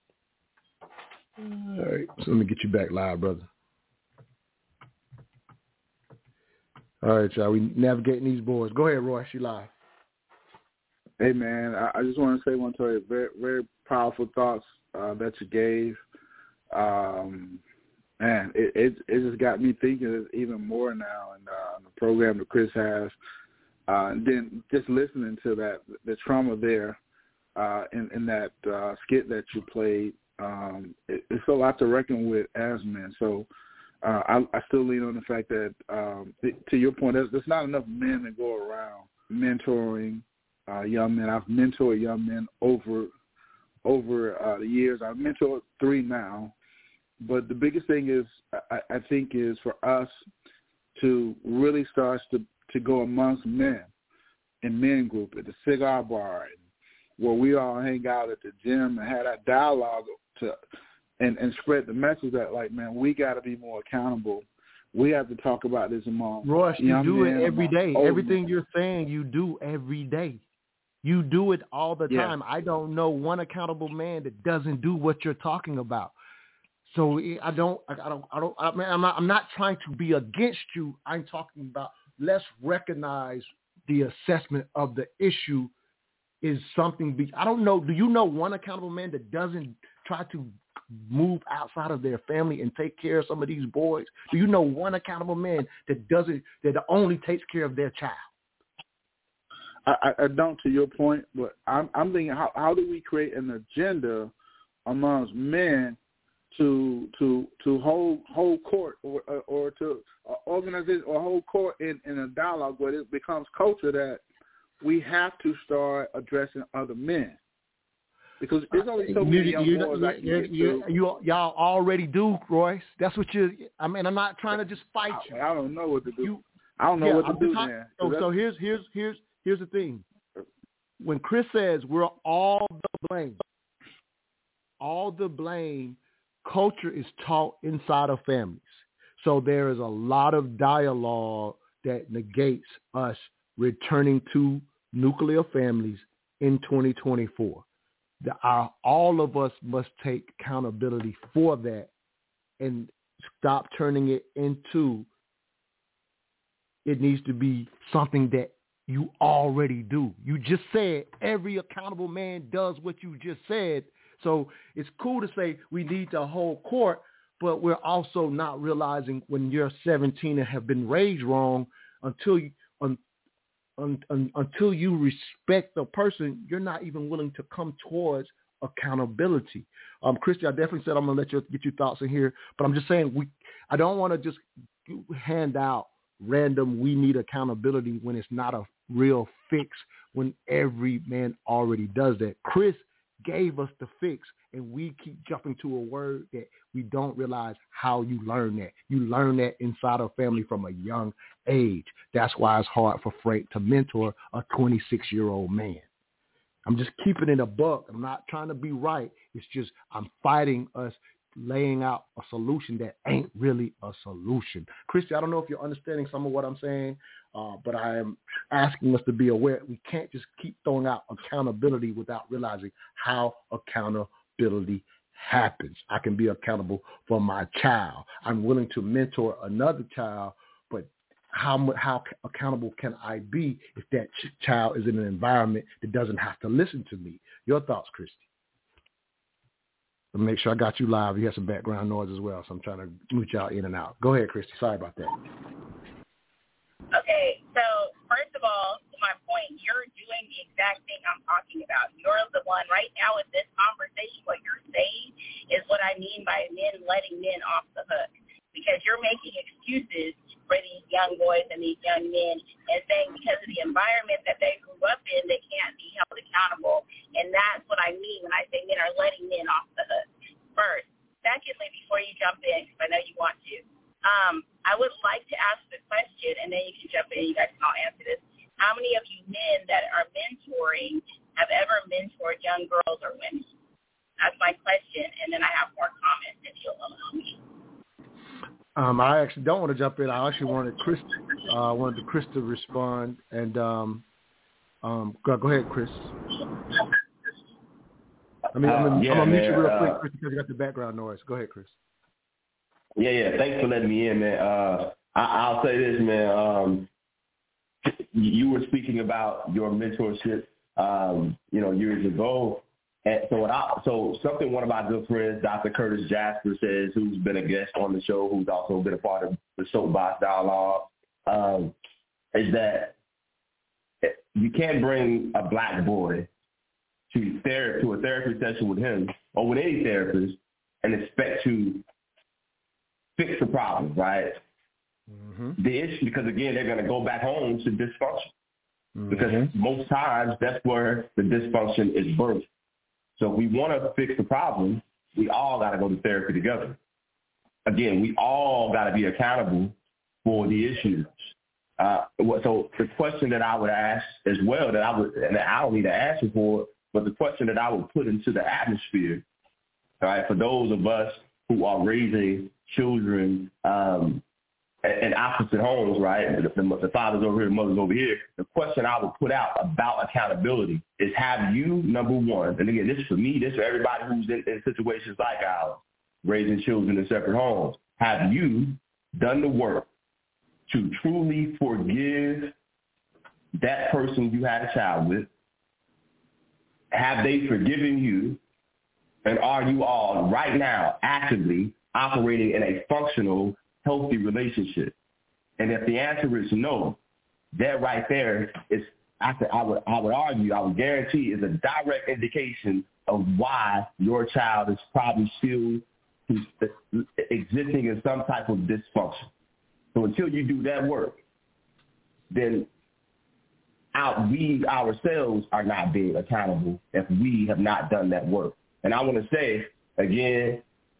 All right, so let me get you back live, brother. All right, y'all. We navigating these boards. Go ahead, Royce. You live. Hey, man. I just want to say one to you, very, very powerful thoughts that you gave. Man, it just got me thinking even more now, and the program that Chris has. And then just listening to that, the trauma there in that skit that you played, it's a lot to reckon with as men. So I still lean on the fact that, to your point, there's not enough men that go around mentoring young men. I've mentored young men over the years. I've mentored 3 now. But the biggest thing is, I think, is for us to really start to go amongst men in men group at the cigar bar, where we all hang out at the gym and have that dialogue and spread the message that, like, man, we got to be more accountable. We have to talk about this among Royce, you do it every day. Everything men. You're saying, you do every day. You do it all the time. Yeah. I don't know one accountable man that doesn't do what you're talking about. So I'm not trying to be against you. I'm talking about, let's recognize the assessment of the issue is something. I don't know. Do you know one accountable man that doesn't try to move outside of their family and take care of some of these boys? Do you know one accountable man that only takes care of their child? I don't, to your point, but I'm thinking, how do we create an agenda amongst men to hold court or to organize it or hold court in a dialogue where it becomes culture that we have to start addressing other men, because there's only so many young boys I can get to. Y'all already do, Royce. That's what I'm not trying to just fight you. I don't know what to do. I don't know what to do, man. So here's the thing. When Chris says we're all the blame, culture is taught inside of families. So there is a lot of dialogue that negates us returning to nuclear families in 2024. All of us must take accountability for that and stop turning it into, it needs to be something that you already do. You just said every accountable man does what you just said. So it's cool to say we need to hold court, but we're also not realizing when you're 17 and have been raised wrong, until you respect the person, you're not even willing to come towards accountability. Christy, I definitely said I'm going to let you get your thoughts in here, but I'm just saying I don't want to just hand out random we need accountability when it's not a real fix, when every man already does that. Chris gave us the fix, and we keep jumping to a word that we don't realize how you learn that. You learn that inside a family from a young age. That's why it's hard for Frank to mentor a 26-year-old man. I'm just keeping it a buck. I'm not trying to be right. It's just I'm fighting us laying out a solution that ain't really a solution. Christy, I don't know if you're understanding some of what I'm saying, but I am asking us to be aware. We can't just keep throwing out accountability without realizing how accountability happens. I can be accountable for my child. I'm willing to mentor another child, but how accountable can I be if that child is in an environment that doesn't have to listen to me? Your thoughts, Christy? Let me make sure I got you live. You have some background noise as well, so I'm trying to mute y'all in and out. Go ahead, Christy. Sorry about that. Okay, so first of all, to my point, you're doing the exact thing I'm talking about. You're the one right now in this conversation. What you're saying is what I mean by men letting men off the hook, because you're making excuses for these young boys and these young men and saying because of the environment that they grew up in, they can't be held accountable. And that's what I mean when I say men are letting men off the hook. First. Secondly, before you jump in, because I know you want to, I would like to ask the question, and then you can jump in. You guys can all answer this. How many of you men that are mentoring have ever mentored young girls or women? That's my question, and then I have more comments if you'll allow me. I actually don't want to jump in. I actually wanted Chris to respond, and go ahead, Chris. I'm gonna meet you real quick, Chris, because you got the background noise. Go ahead, Chris. Yeah. Thanks for letting me in, man. I'll say this, man. You were speaking about your mentorship, years ago. And so something one of my good friends, Dr. Curtis Jasper, says, who's been a guest on the show, who's also been a part of the Soapbox Dialogue, is that you can't bring a black boy to a therapy session with him or with any therapist and expect to fix the problem, right? Mm-hmm. The issue, because again, they're going to go back home to dysfunction. Mm-hmm. Because most times that's where the dysfunction is birthed. So if we want to fix the problem, we all got to go to therapy together. Again, we all got to be accountable for the issues. So the question that I would ask as well, and I don't need to answer for it, but the question that I would put into the atmosphere, all right, for those of us who are raising children in opposite homes, right? The father's over here, the mother's over here. The question I would put out about accountability is, have you, number one, and again, this is for me, this is for everybody who's in situations like ours, raising children in separate homes. Have you done the work to truly forgive that person you had a child with? Have they forgiven you? And are you all right now actively operating in a functional, healthy relationship? And if the answer is no, that right there is, I would argue, I would guarantee, is a direct indication of why your child is probably still existing in some type of dysfunction. So until you do that work, then we ourselves are not being accountable if we have not done that work. And I want to say, again,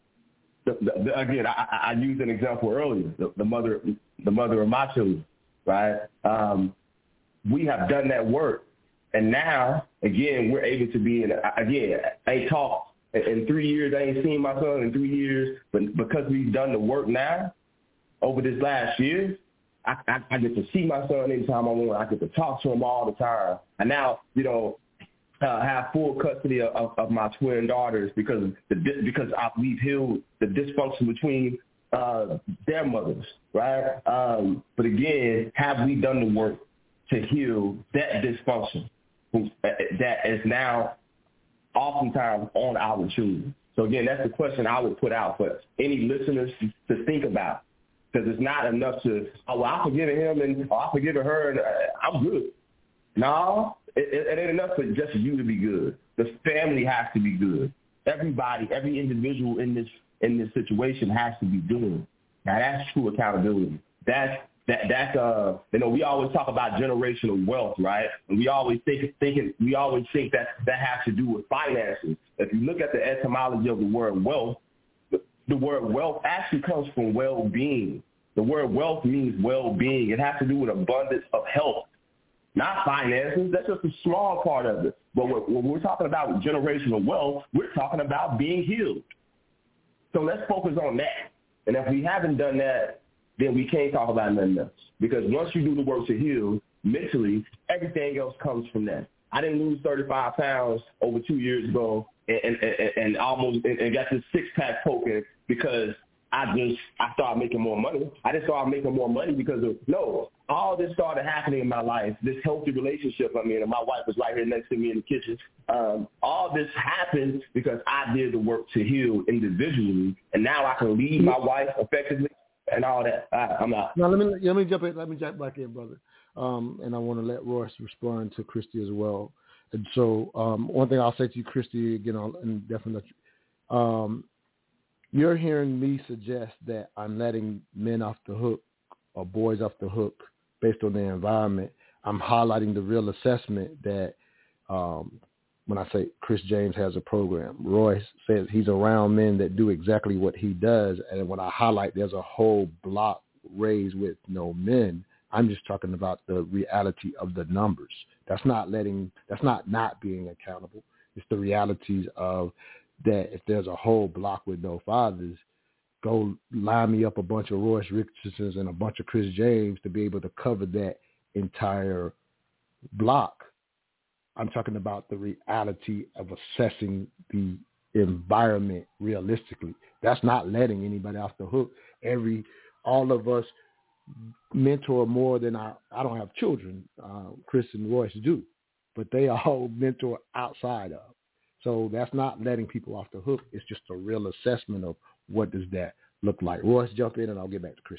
I used an example earlier, the mother of my children, right? We have done that work. And now, again, we're able to be ain't talked in 3 years. I ain't seen my son in 3 years. But because we've done the work now, over this last year, I get to see my son anytime I want. I get to talk to him all the time. And now, have full custody of my twin daughters because we've healed the dysfunction between their mothers, right? But again, have we done the work to heal that dysfunction that is now oftentimes on our children? So again, that's the question I would put out for any listeners to think about. Because it's not enough to, I forgiven him and I forgiven her and I'm good. No, it ain't enough for just you to be good. the family has to be good. Everybody, every individual in this situation has to be good. Now that's true accountability. That's we always talk about generational wealth, right? And we always think that has to do with finances. If you look at the etymology of the word wealth, the word wealth actually comes from well-being. The word wealth means well-being. It has to do with abundance of health, not finances. That's just a small part of it. But when we're talking about generational wealth, we're talking about being healed. So let's focus on that. And if we haven't done that, then we can't talk about nothing else. Because once you do the work to heal mentally, everything else comes from that. I didn't lose 35 pounds over 2 years ago and almost got this six-pack poking because I started making more money. I didn't start making more money because all this started happening in my life, this healthy relationship I'm in, and my wife was right here next to me in the kitchen. All this happened because I did the work to heal individually, and now I can lead my wife effectively and all that. I'm not. Now, let me jump in. Let me jump back in, brother. And I want to let Royce respond to Christy as well. And so one thing I'll say to you, Christy, again, and definitely let you, you're hearing me suggest that I'm letting men off the hook or boys off the hook based on their environment. I'm highlighting the real assessment that when I say Chris James has a program, Royce says he's around men that do exactly what he does. And when I highlight there's a whole block raised with no men, I'm just talking about the reality of the numbers. That's not being accountable. It's the realities of that. If there's a whole block with no fathers, go line me up a bunch of Royce Richardsons and a bunch of Chris James to be able to cover that entire block. I'm talking about the reality of assessing the environment realistically. That's not letting anybody off the hook. All of us mentor more than I don't have children. Chris and Royce do, but they all mentor outside of. So that's not letting people off the hook. It's just a real assessment of what does that look like. Royce, jump in, and I'll get back to Christy.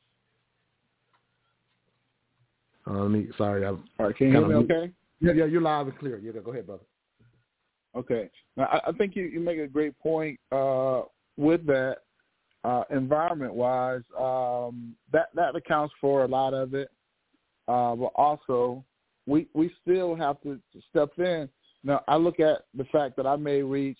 All right, can you hear me okay? Yeah, you're loud and clear. Yeah, go ahead, brother. Okay. Now, I think you make a great point with that. Environment-wise, that accounts for a lot of it. But also, we still have to step in. Now, I look at the fact that I may reach,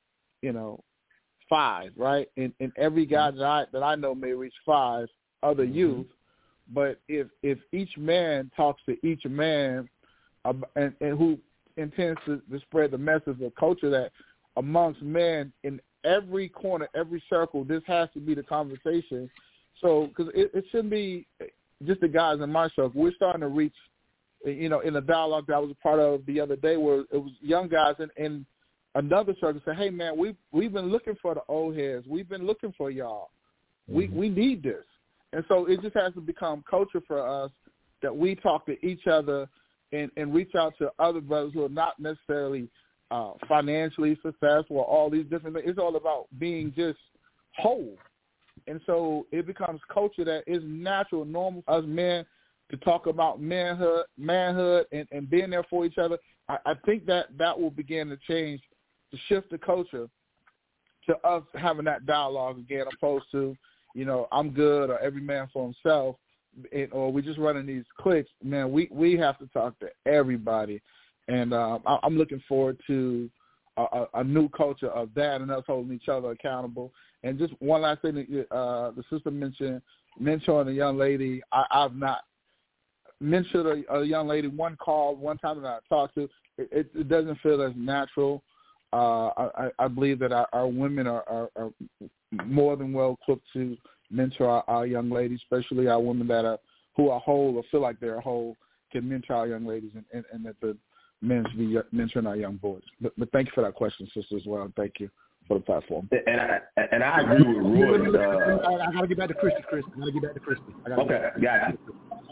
5, right? And every guy that I know may reach 5 other youth. But if each man talks to each man and who intends to spread the message of culture that amongst men in every corner, every circle, this has to be the conversation. So, because it shouldn't be just the guys in my circle. We're starting to reach, in a dialogue that I was a part of the other day where it was young guys in another circle say, hey, man, we've been looking for the old heads. We've been looking for y'all. We need this. And so it just has to become culture for us that we talk to each other and reach out to other brothers who are not necessarily financially successful, all these different things. It's all about being just whole. And so it becomes culture that is natural, normal for us men to talk about manhood and being there for each other. I think that will begin to change, to shift the culture to us having that dialogue again, opposed to, I'm good or every man for himself, or we just running these cliques. Man, we have to talk to everybody. And I'm looking forward to a new culture of that and us holding each other accountable. And just one last thing, the sister mentioned mentoring a young lady. I've not mentored a young lady. One time that I talked to, it doesn't feel as natural. I believe that our women are more than well equipped to mentor our young ladies, especially our women who are whole or feel like they're whole, can mentor our young ladies, and that the men should be mentoring our young boys. But thank you for that question, sister, as well. Thank you for the platform. And I agree with Roy. I got to get back to Christy. Okay, got you.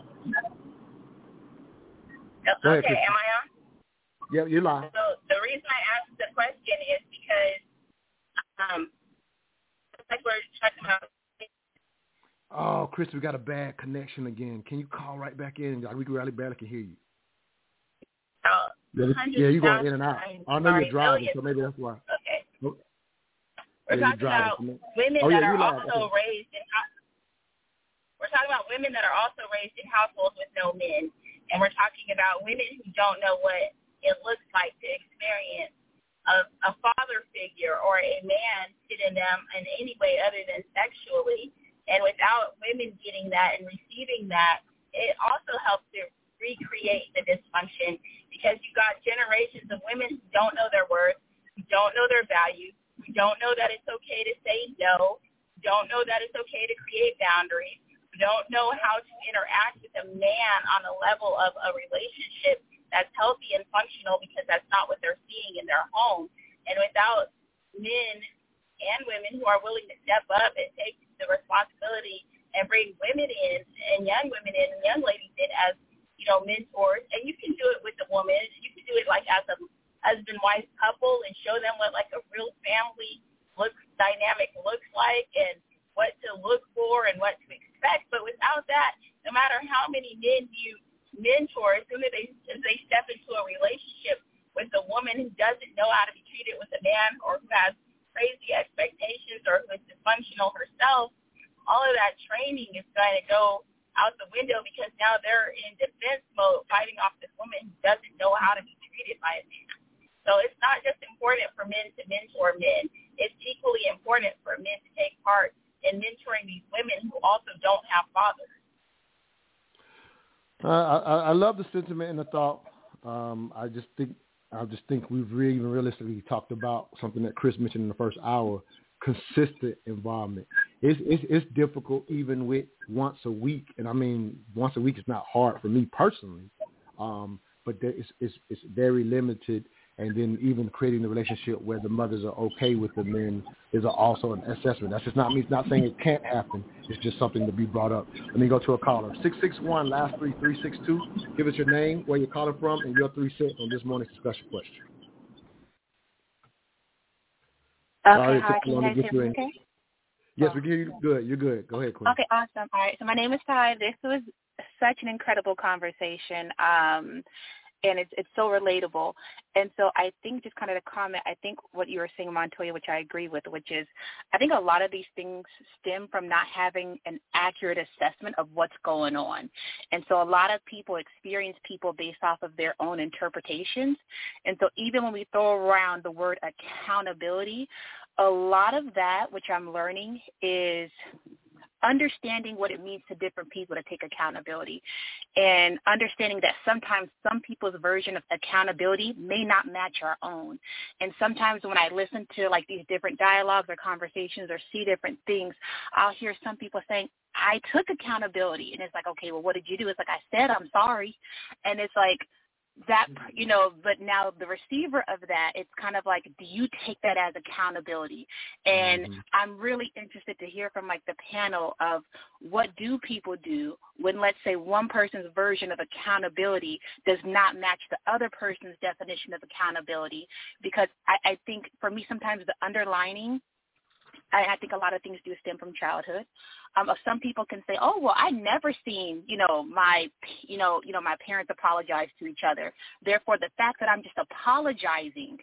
Okay, am I on? Yeah, you're live. So the reason I asked the question is because, like we're talking about. Oh, Chris, we got a bad connection again. Can you call right back in? We really barely can hear you. hundreds you of going in and out. I know you're driving, so maybe that's why. Okay. We're talking about women that are also raised in households with no men, and we're talking about women who don't know what it looks like to experience a father figure or a man sit in them in any way other than sexually. And without women getting that and receiving that, it also helps to recreate the dysfunction, because you got generations of women who don't know their worth, who don't know their value, who don't know that it's okay to say no, who don't know that it's okay to create boundaries, who don't know how to interact with a man on a level of a relationship that's healthy and functional, because that's not what they're seeing in their home. And without men and women who are willing to step up and take the responsibility and bring women in and young women in and young ladies in as, mentors, and you can do it with the woman. You can do it like as a husband-wife couple and show them what like a real family dynamic looks like and what to look for and what to expect. But without that, no matter how many men you mentor, as soon as they step into a relationship with a woman who doesn't know how to be treated with a man, or who has crazy expectations, or who is dysfunctional herself, all of that training is going to go out the window, because now they're in defense mode fighting off this woman who doesn't know how to be treated by a man. So it's not just important for men to mentor men. It's equally important for men to take part in mentoring these women who also don't have fathers. I love the sentiment and the thought. I just think we've really realistically talked about something that Chris mentioned in the first hour: consistent involvement. It's difficult even with once a week, and I mean once a week is not hard for me personally, but it's very limited. And then even creating the relationship where the mothers are okay with the men is also an assessment. That's just not me. It's not saying it can't happen. It's just something to be brought up. Let me go to a caller. 661, last 3362. Give us your name, where you're calling from, and your 3 cents on this morning's discussion question. Okay, hi. Can you guys hear me okay? Yes, we can hear you good. You're good. Go ahead, Queen. Okay, awesome. All right, so my name is Ty. This was such an incredible conversation. And it's so relatable. And so I think just kind of to comment, I think what you were saying, Montoya, which I agree with, which is I think a lot of these things stem from not having an accurate assessment of what's going on. And so a lot of people experience people based off of their own interpretations. And so even when we throw around the word accountability, a lot of that, which I'm learning, is understanding what it means to different people to take accountability, and understanding that sometimes some people's version of accountability may not match our own. And sometimes when I listen to like these different dialogues or conversations or see different things, I'll hear some people saying, I took accountability. And it's like, okay, well, what did you do? It's like, I said, I'm sorry. And it's like, that, but now the receiver of that, it's kind of like, do you take that as accountability? And I'm really interested to hear from like the panel of what do people do when, let's say, one person's version of accountability does not match the other person's definition of accountability? Because I think for me, sometimes the underlining, I think a lot of things do stem from childhood. Some people can say, "Oh, well, I never seen, my parents apologize to each other. Therefore, the fact that I'm just apologizing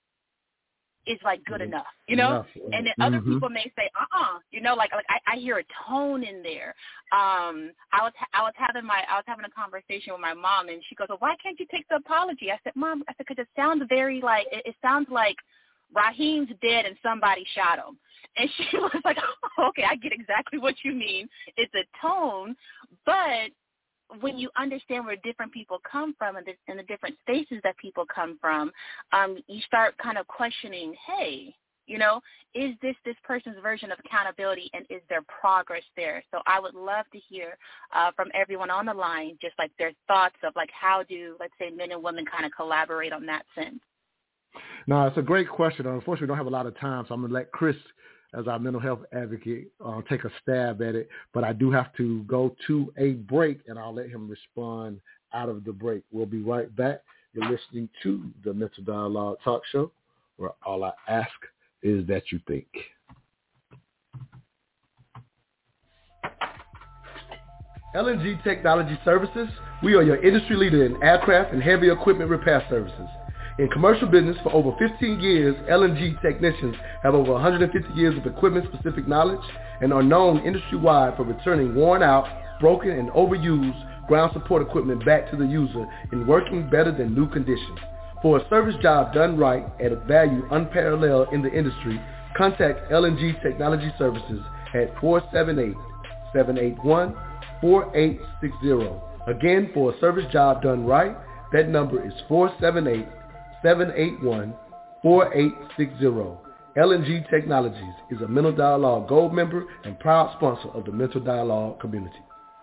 is like good enough, And then other people may say, like I hear a tone in there. I was having a conversation with my mom, and she goes, "Well, why can't you take the apology?" I said, "Mom," I said, "because it sounds very like it sounds like Raheem's dead and somebody shot him." And she was like, "Oh, okay, I get exactly what you mean. It's a tone." But when you understand where different people come from and the different spaces that people come from, you start kind of questioning, hey, is this person's version of accountability, and is there progress there? So I would love to hear from everyone on the line just like their thoughts of like how do, let's say, men and women kind of collaborate on that sense. No, it's a great question. Unfortunately, we don't have a lot of time, so I'm going to let Chris, as our mental health advocate, take a stab at it. But I do have to go to a break, and I'll let him respond out of the break. We'll be right back. You're listening to the Mental Dialogue Talk Show, where all I ask is that you think. LNG Technology Services, we are your industry leader in aircraft and heavy equipment repair services. In commercial business for over 15 years, LNG technicians have over 150 years of equipment-specific knowledge and are known industry-wide for returning worn out, broken, and overused ground support equipment back to the user in working better than new conditions. For a service job done right at a value unparalleled in the industry, contact LNG Technology Services at 478-781-4860. Again, for a service job done right, that number is 478-781-4860. LNG Technologies is a Mental Dialogue Gold member and proud sponsor of the Mental Dialogue community.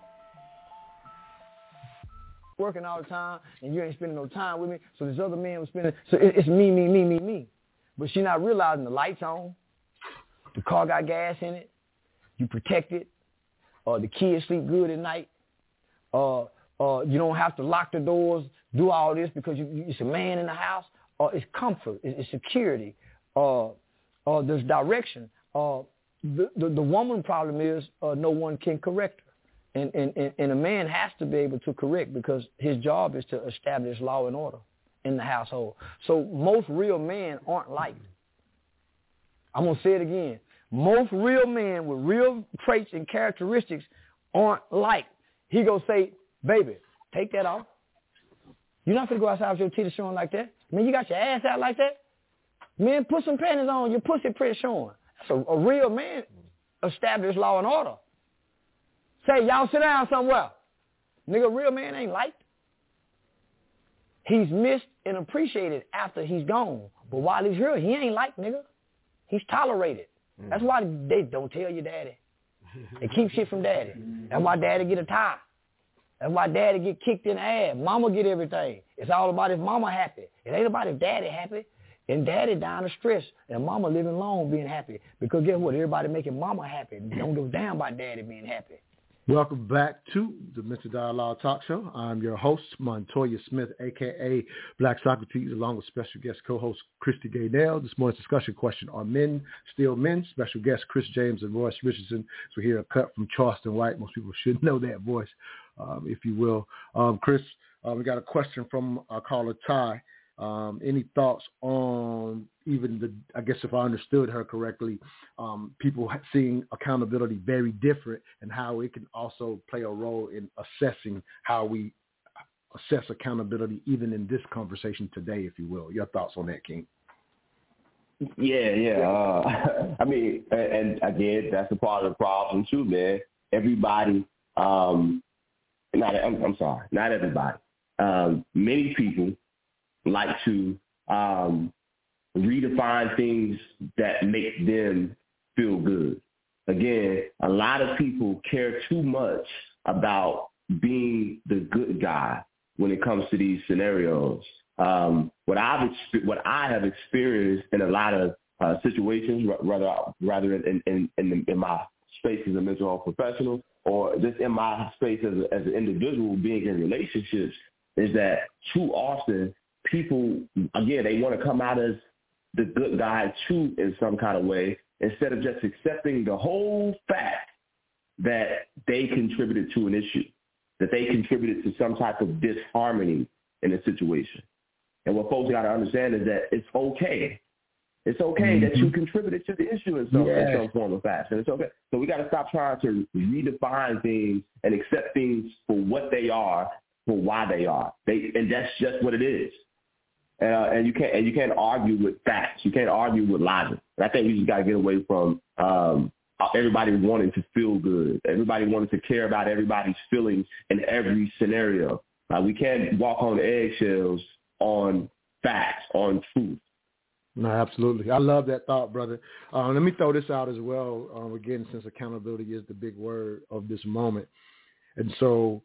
Working all the time, and you ain't spending no time with me, so this other man was spending, so it's me. But she not realizing the light's on, the car got gas in it, you protected, the kids sleep good at night, you don't have to lock the doors, do all this because it's a man in the house. It's comfort, it's security, there's direction. The woman problem is no one can correct her. And a man has to be able to correct because his job is to establish law and order in the household. So most real men aren't liked. I'm going to say it again. Most real men with real traits and characteristics aren't liked. He going to say, baby, take that off. You're not going to go outside with your titties showing like that. I mean, you got your ass out like that. Man, put some panties on. Your pussy print showing. That's a real man establish law and order. Say, y'all sit down somewhere. Nigga, a real man ain't liked. He's missed and appreciated after he's gone. But while he's here, he ain't liked, nigga. He's tolerated. That's why they don't tell your daddy. They keep shit from daddy. That's why daddy get a tie. That's why daddy get kicked in the ass. Mama get everything. It's all about if mama happy. It ain't about if daddy happy. And daddy dying of stress. And mama living long being happy. Because guess what? Everybody making mama happy. Don't give a damn about daddy being happy. Welcome back to the Mental Dialogue Talk Show. I'm your host, Montoya Smith, a.k.a. Black Socrates, along with special guest co-host Christy Gaynell. This morning's discussion question, are men still men? Special guests Chris James and Royce Richardson. So here a cut from Charleston White. Most people should know that voice, if you will. Chris, we got a question from our caller, Ty. Any thoughts on even I guess if I understood her correctly, people seeing accountability very different and how it can also play a role in assessing how we assess accountability even in this conversation today, if you will. Your thoughts on that, King? Yeah. I mean, and again, that's a part of the problem too, man. Everybody, not everybody. Many people like to redefine things that make them feel good. Again, a lot of people care too much about being the good guy when it comes to these scenarios. What I have experienced in a lot of situations, rather in my space as a mental health professional, or just in my space as an individual being in relationships, is that too often people, again, they want to come out as the good guy too in some kind of way, instead of just accepting the whole fact that they contributed to an issue, that they contributed to some type of disharmony in a situation. And what folks got to understand is that it's okay. It's okay that you contributed to the issue in some form or fashion. It's okay. So we got to stop trying to redefine things and accept things for what they are, for why they are. And that's just what it is. And you can't argue with facts. You can't argue with logic. And I think we just got to get away from everybody wanting to feel good. Everybody wanting to care about everybody's feelings in every scenario. We can't walk on eggshells on facts, on truth. No, absolutely. I love that thought, brother. Let me throw this out as well, again, since accountability is the big word of this moment. And so,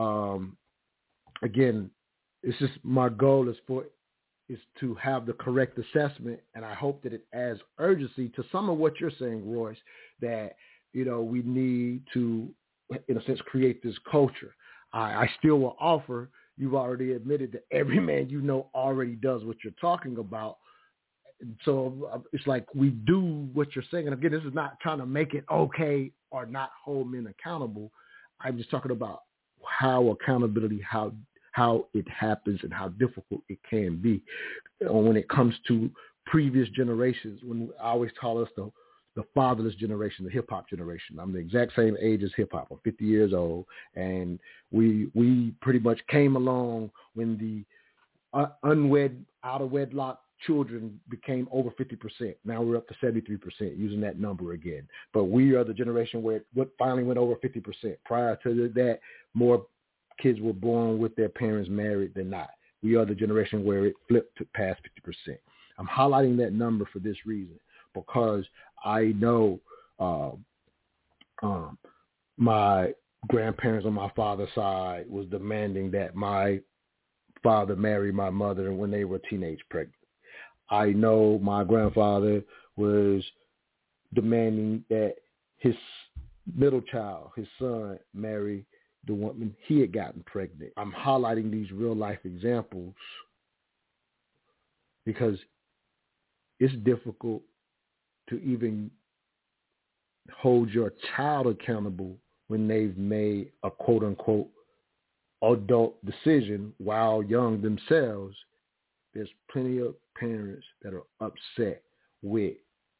again, it's just my goal is to have the correct assessment, and I hope that it adds urgency to some of what you're saying, Royce, that, we need to, in a sense, create this culture. I still will offer, you've already admitted that every man already does what you're talking about. And so it's like we do what you're saying. And again, this is not trying to make it okay or not hold men accountable. I'm just talking about how accountability, how it happens and how difficult it can be when it comes to previous generations. When I always call us the fatherless generation, the hip-hop generation. I'm the exact same age as hip-hop. I'm 50 years old, and we pretty much came along when the unwed, out-of-wedlock children became over 50%. Now we're up to 73%, using that number again. But we are the generation where it finally went over 50%. Prior to that, more kids were born with their parents married than not. We are the generation where it flipped to past 50%. I'm highlighting that number for this reason, because I know my grandparents on my father's side was demanding that my father marry my mother when they were teenage pregnant. I know my grandfather was demanding that his middle child, his son, marry the woman he had gotten pregnant. I'm highlighting these real life examples because it's difficult to even hold your child accountable when they've made a quote unquote adult decision while young themselves. There's plenty of parents that are upset with,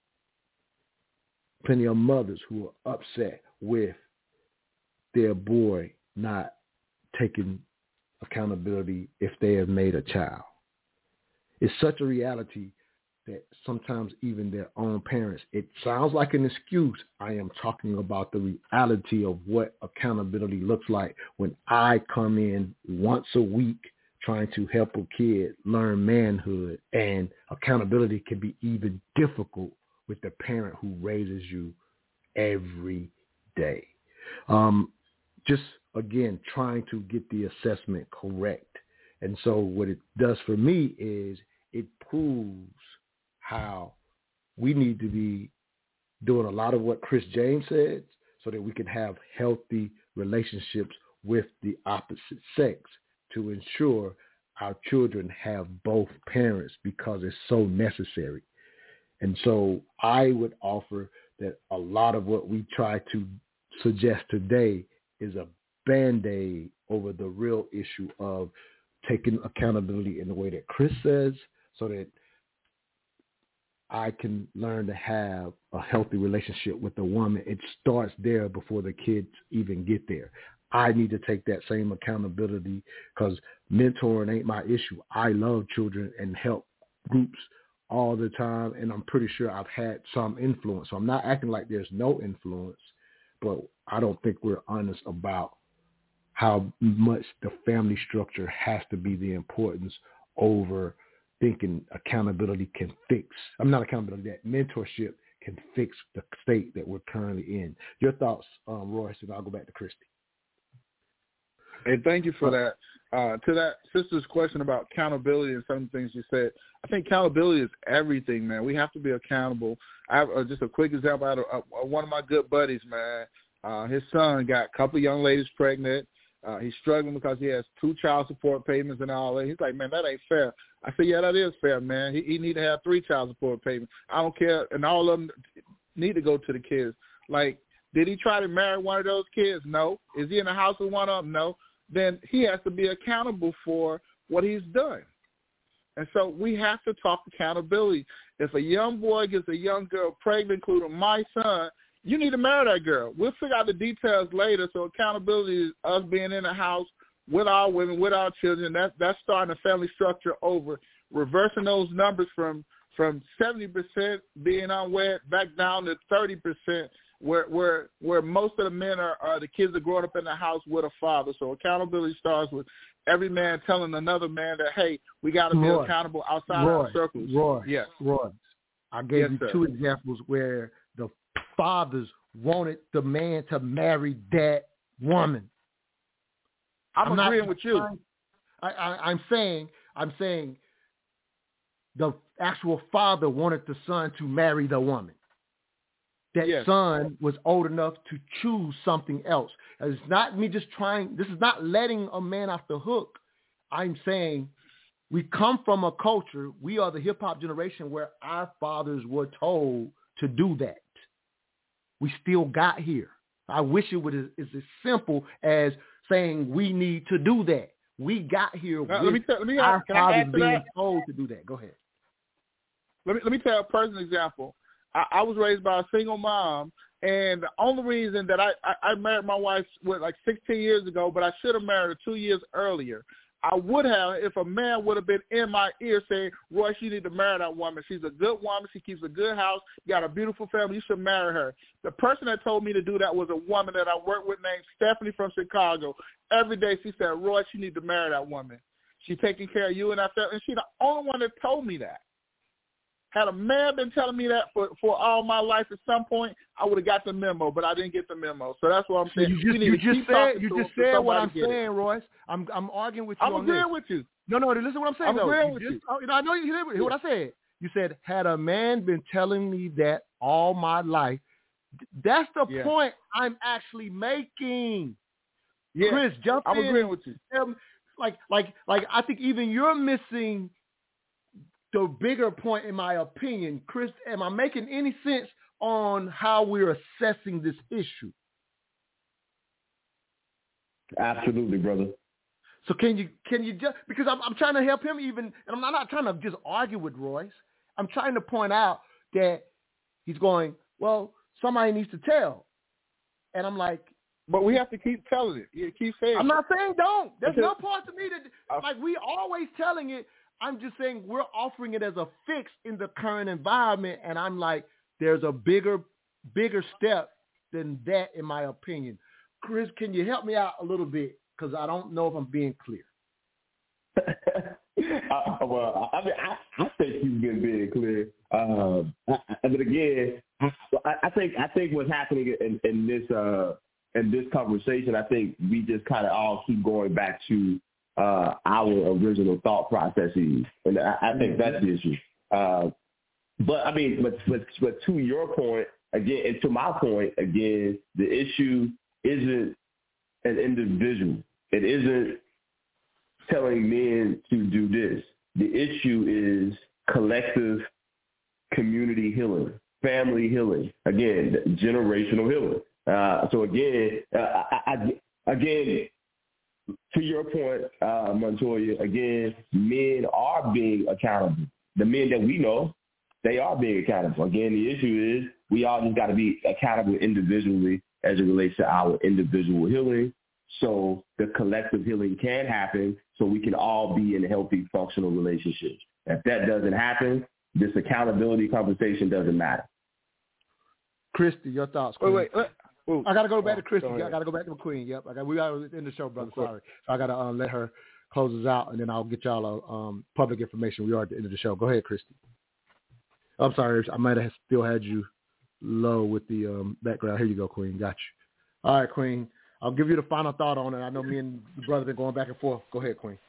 plenty of mothers who are upset with their boy not taking accountability if they have made a child. It's such a reality that sometimes even their own parents, it sounds like an excuse. I am talking about the reality of what accountability looks like when I come in once a week trying to help a kid learn manhood, and accountability can be even difficult with the parent who raises you every day. Just, again, trying to get the assessment correct. And so what it does for me is it proves how we need to be doing a lot of what Chris James said so that we can have healthy relationships with the opposite sex to ensure our children have both parents, because it's so necessary. And so I would offer that a lot of what we try to suggest today is a Band-Aid over the real issue of taking accountability in the way that Chris says, so that I can learn to have a healthy relationship with a woman. It starts there before the kids even get there. I need to take that same accountability, because mentoring ain't my issue. I love children and help groups all the time, and I'm pretty sure I've had some influence. So I'm not acting like there's no influence, but I don't think we're honest about how much the family structure has to be the importance over thinking accountability can fix. I'm not accountability, that mentorship can fix the state that we're currently in. Your thoughts, Royce, and I'll go back to Christy. Hey, thank you for that. To that sister's question about accountability and some things you said, I think accountability is everything, man. We have to be accountable. I have just a quick example. I had one of my good buddies, man. His son got a couple of young ladies pregnant. He's struggling because he has 2 child support payments and all that. He's like, man, that ain't fair. I said, yeah, that is fair, man. He need to have 3 child support payments. I don't care. And all of them need to go to the kids. Like, did he try to marry one of those kids? No. Is he in the house with one of them? No. Then he has to be accountable for what he's done. And so we have to talk accountability. If a young boy gets a young girl pregnant, including my son, you need to marry that girl. We'll figure out the details later. So accountability is us being in the house with our women, with our children. That's starting a family structure over, reversing those numbers from 70% being unwed back down to 30%. Where most of the men are the kids are growing up in the house with a father. So accountability starts with every man telling another man that, hey, we got to be accountable outside our circles. Yes. Roy, I gave you 2 examples where the fathers wanted the man to marry that woman. I'm agreeing with you. I'm saying the actual father wanted the son to marry the woman. That son was old enough to choose something else. And it's not me just trying. This is not letting a man off the hook. I'm saying we come from a culture. We are the hip-hop generation where our fathers were told to do that. We still got here. I wish it was as simple as saying we need to do that. We got here with our fathers being told to do that. Go ahead. Let me tell a personal example. I was raised by a single mom, and the only reason that I married my wife 16 years ago, but I should have married her 2 years earlier. I would have if a man would have been in my ear saying, Royce, you need to marry that woman. She's a good woman. She keeps a good house. You got a beautiful family. You should marry her. The person that told me to do that was a woman that I worked with named Stephanie from Chicago. Every day she said, Royce, you need to marry that woman. She's taking care of you and that family. And she's the only one that told me that. Had a man been telling me that for all my life, at some point, I would have got the memo, but I didn't get the memo. So that's what I'm saying. You just said what I'm saying, Royce. I'm arguing with you on this. I'm agreeing with you. No, listen to what I'm saying, I'm agreeing with you. I know you hear what I said. You said, had a man been telling me that all my life, that's the point I'm actually making. Yeah. Chris, jump in. I'm agreeing with you. Like I think even you're missing the bigger point, in my opinion. Chris, am I making any sense on how we're assessing this issue? Absolutely, brother. So can you just, because I'm trying to help him even, and I'm not trying to just argue with Royce. I'm trying to point out that he's going, well, somebody needs to tell. And I'm like, but we have to keep telling it. You keep saying I'm not saying don't. There's no part to me that, like, we always telling it. I'm just saying we're offering it as a fix in the current environment, and I'm like, there's a bigger step than that, in my opinion. Chris, can you help me out a little bit? Because I don't know if I'm being clear. Well, I mean, I think you've been being clear. But again, I think what's happening in this conversation, I think we just kind of all keep going back to our original thought processes, and I think that's the issue. But I mean, but to your point again, and to my point again, the issue isn't an individual. It isn't telling men to do this. The issue is collective community healing, family healing, again, generational healing. So again, to your point, Montoya, again, men are being accountable. The men that we know, they are being accountable. Again, the issue is we all just got to be accountable individually as it relates to our individual healing, so the collective healing can happen, so we can all be in healthy, functional relationships. If that doesn't happen, this accountability conversation doesn't matter. Christy, your thoughts? Queen. Wait. I got to go back to Christy. I got to go back to Queen. Yep. We got to end the show, brother. Sorry. So I got to let her close us out, and then I'll get y'all public information. We are at the end of the show. Go ahead, Christy. I'm sorry. I might have still had you low with the background. Here you go, Queen. Got you. All right, Queen. I'll give you the final thought on it. I know me and the brother been going back and forth. Go ahead, Queen.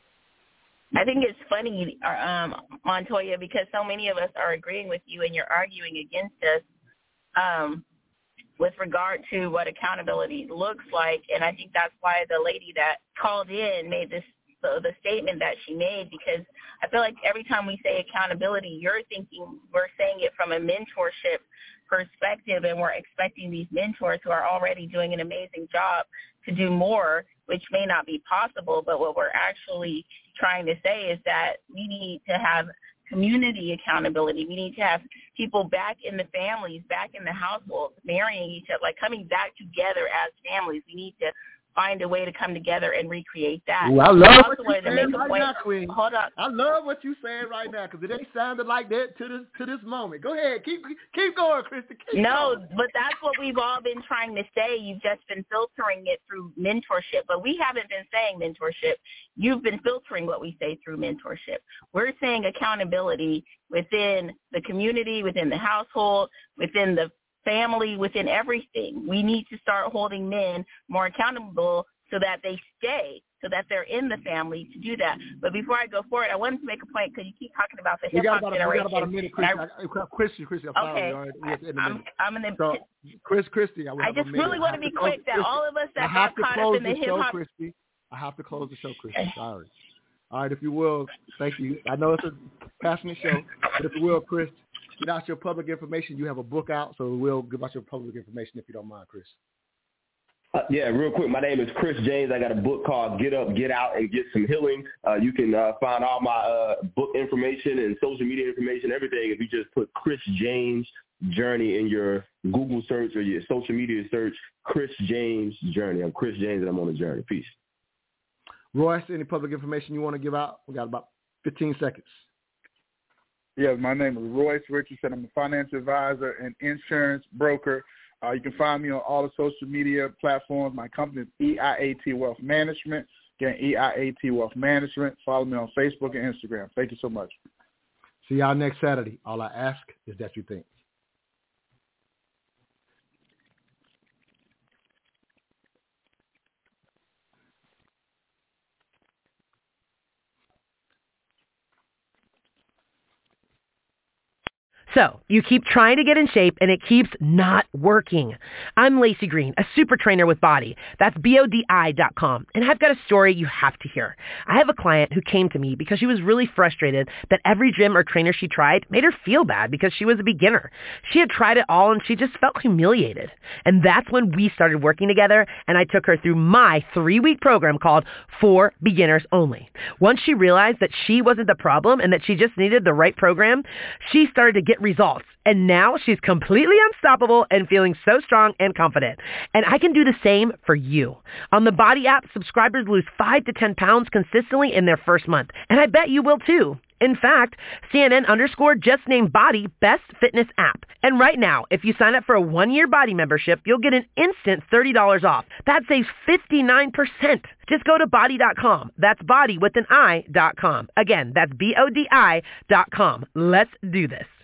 I think it's funny, Montoya, because so many of us are agreeing with you and you're arguing against us with regard to what accountability looks like. And I think that's why the lady that called in made the statement that she made, because I feel like every time we say accountability, you're thinking we're saying it from a mentorship perspective, and we're expecting these mentors who are already doing an amazing job to do more, which may not be possible. But what we're actually trying to say is that we need to have community accountability. We need to have people back in the families, back in the households, marrying each other, like coming back together as families. We need to find a way to come together and recreate that. Ooh, I love what you're saying right now, Queen. Hold on. I love what you're saying right now, because it ain't sounded like that to this moment. Go ahead. Keep going, Krista. Keep going. But that's what we've all been trying to say. You've just been filtering it through mentorship. But we haven't been saying mentorship. You've been filtering what we say through mentorship. We're saying accountability within the community, within the household, within the family, within everything. We need to start holding men more accountable so that they stay, so that they're in the family to do that. But before I go forward, I wanted to make a point, because you keep talking about the hip-hop generation. We got about a minute, Christy. I'm sorry. Okay. I'm going to... Christy, I just really want to be quick that all of us that got caught up in the hip-hop... I have to close the show, Christy. Sorry. All right, if you will, thank you. I know it's a passionate show, but if you will, Chris, get out your public information. You have a book out, so we'll give out your public information if you don't mind, Chris. Yeah, real quick. My name is Chris James. I got a book called Get Up, Get Out, and Get Some Healing. You can find all my book information and social media information, everything, if you just put Chris James Journey in your Google search or your social media search, Chris James Journey. I'm Chris James, and I'm on a journey. Peace. Royce, any public information you want to give out? We got about 15 seconds. Yeah, my name is Royce Richardson. I'm a financial advisor and insurance broker. You can find me on all the social media platforms. My company is EIAT Wealth Management. Again, EIAT Wealth Management. Follow me on Facebook and Instagram. Thank you so much. See y'all next Saturday. All I ask is that you think. So, you keep trying to get in shape and it keeps not working. I'm Lacey Green, a super trainer with Body. That's BODI.com. And I've got a story you have to hear. I have a client who came to me because she was really frustrated that every gym or trainer she tried made her feel bad because she was a beginner. She had tried it all and she just felt humiliated. And that's when we started working together and I took her through my 3-week program called For Beginners Only. Once she realized that she wasn't the problem and that she just needed the right program, she started to get results. And now she's completely unstoppable and feeling so strong and confident. And I can do the same for you. On the Body app, subscribers lose 5 to 10 pounds consistently in their first month. And I bet you will too. In fact, CNN _ just named Body Best Fitness App. And right now, if you sign up for a 1-year Body membership, you'll get an instant $30 off. That saves 59%. Just go to Body.com. That's Body with an I.com. Again, that's BODI.com. Let's do this.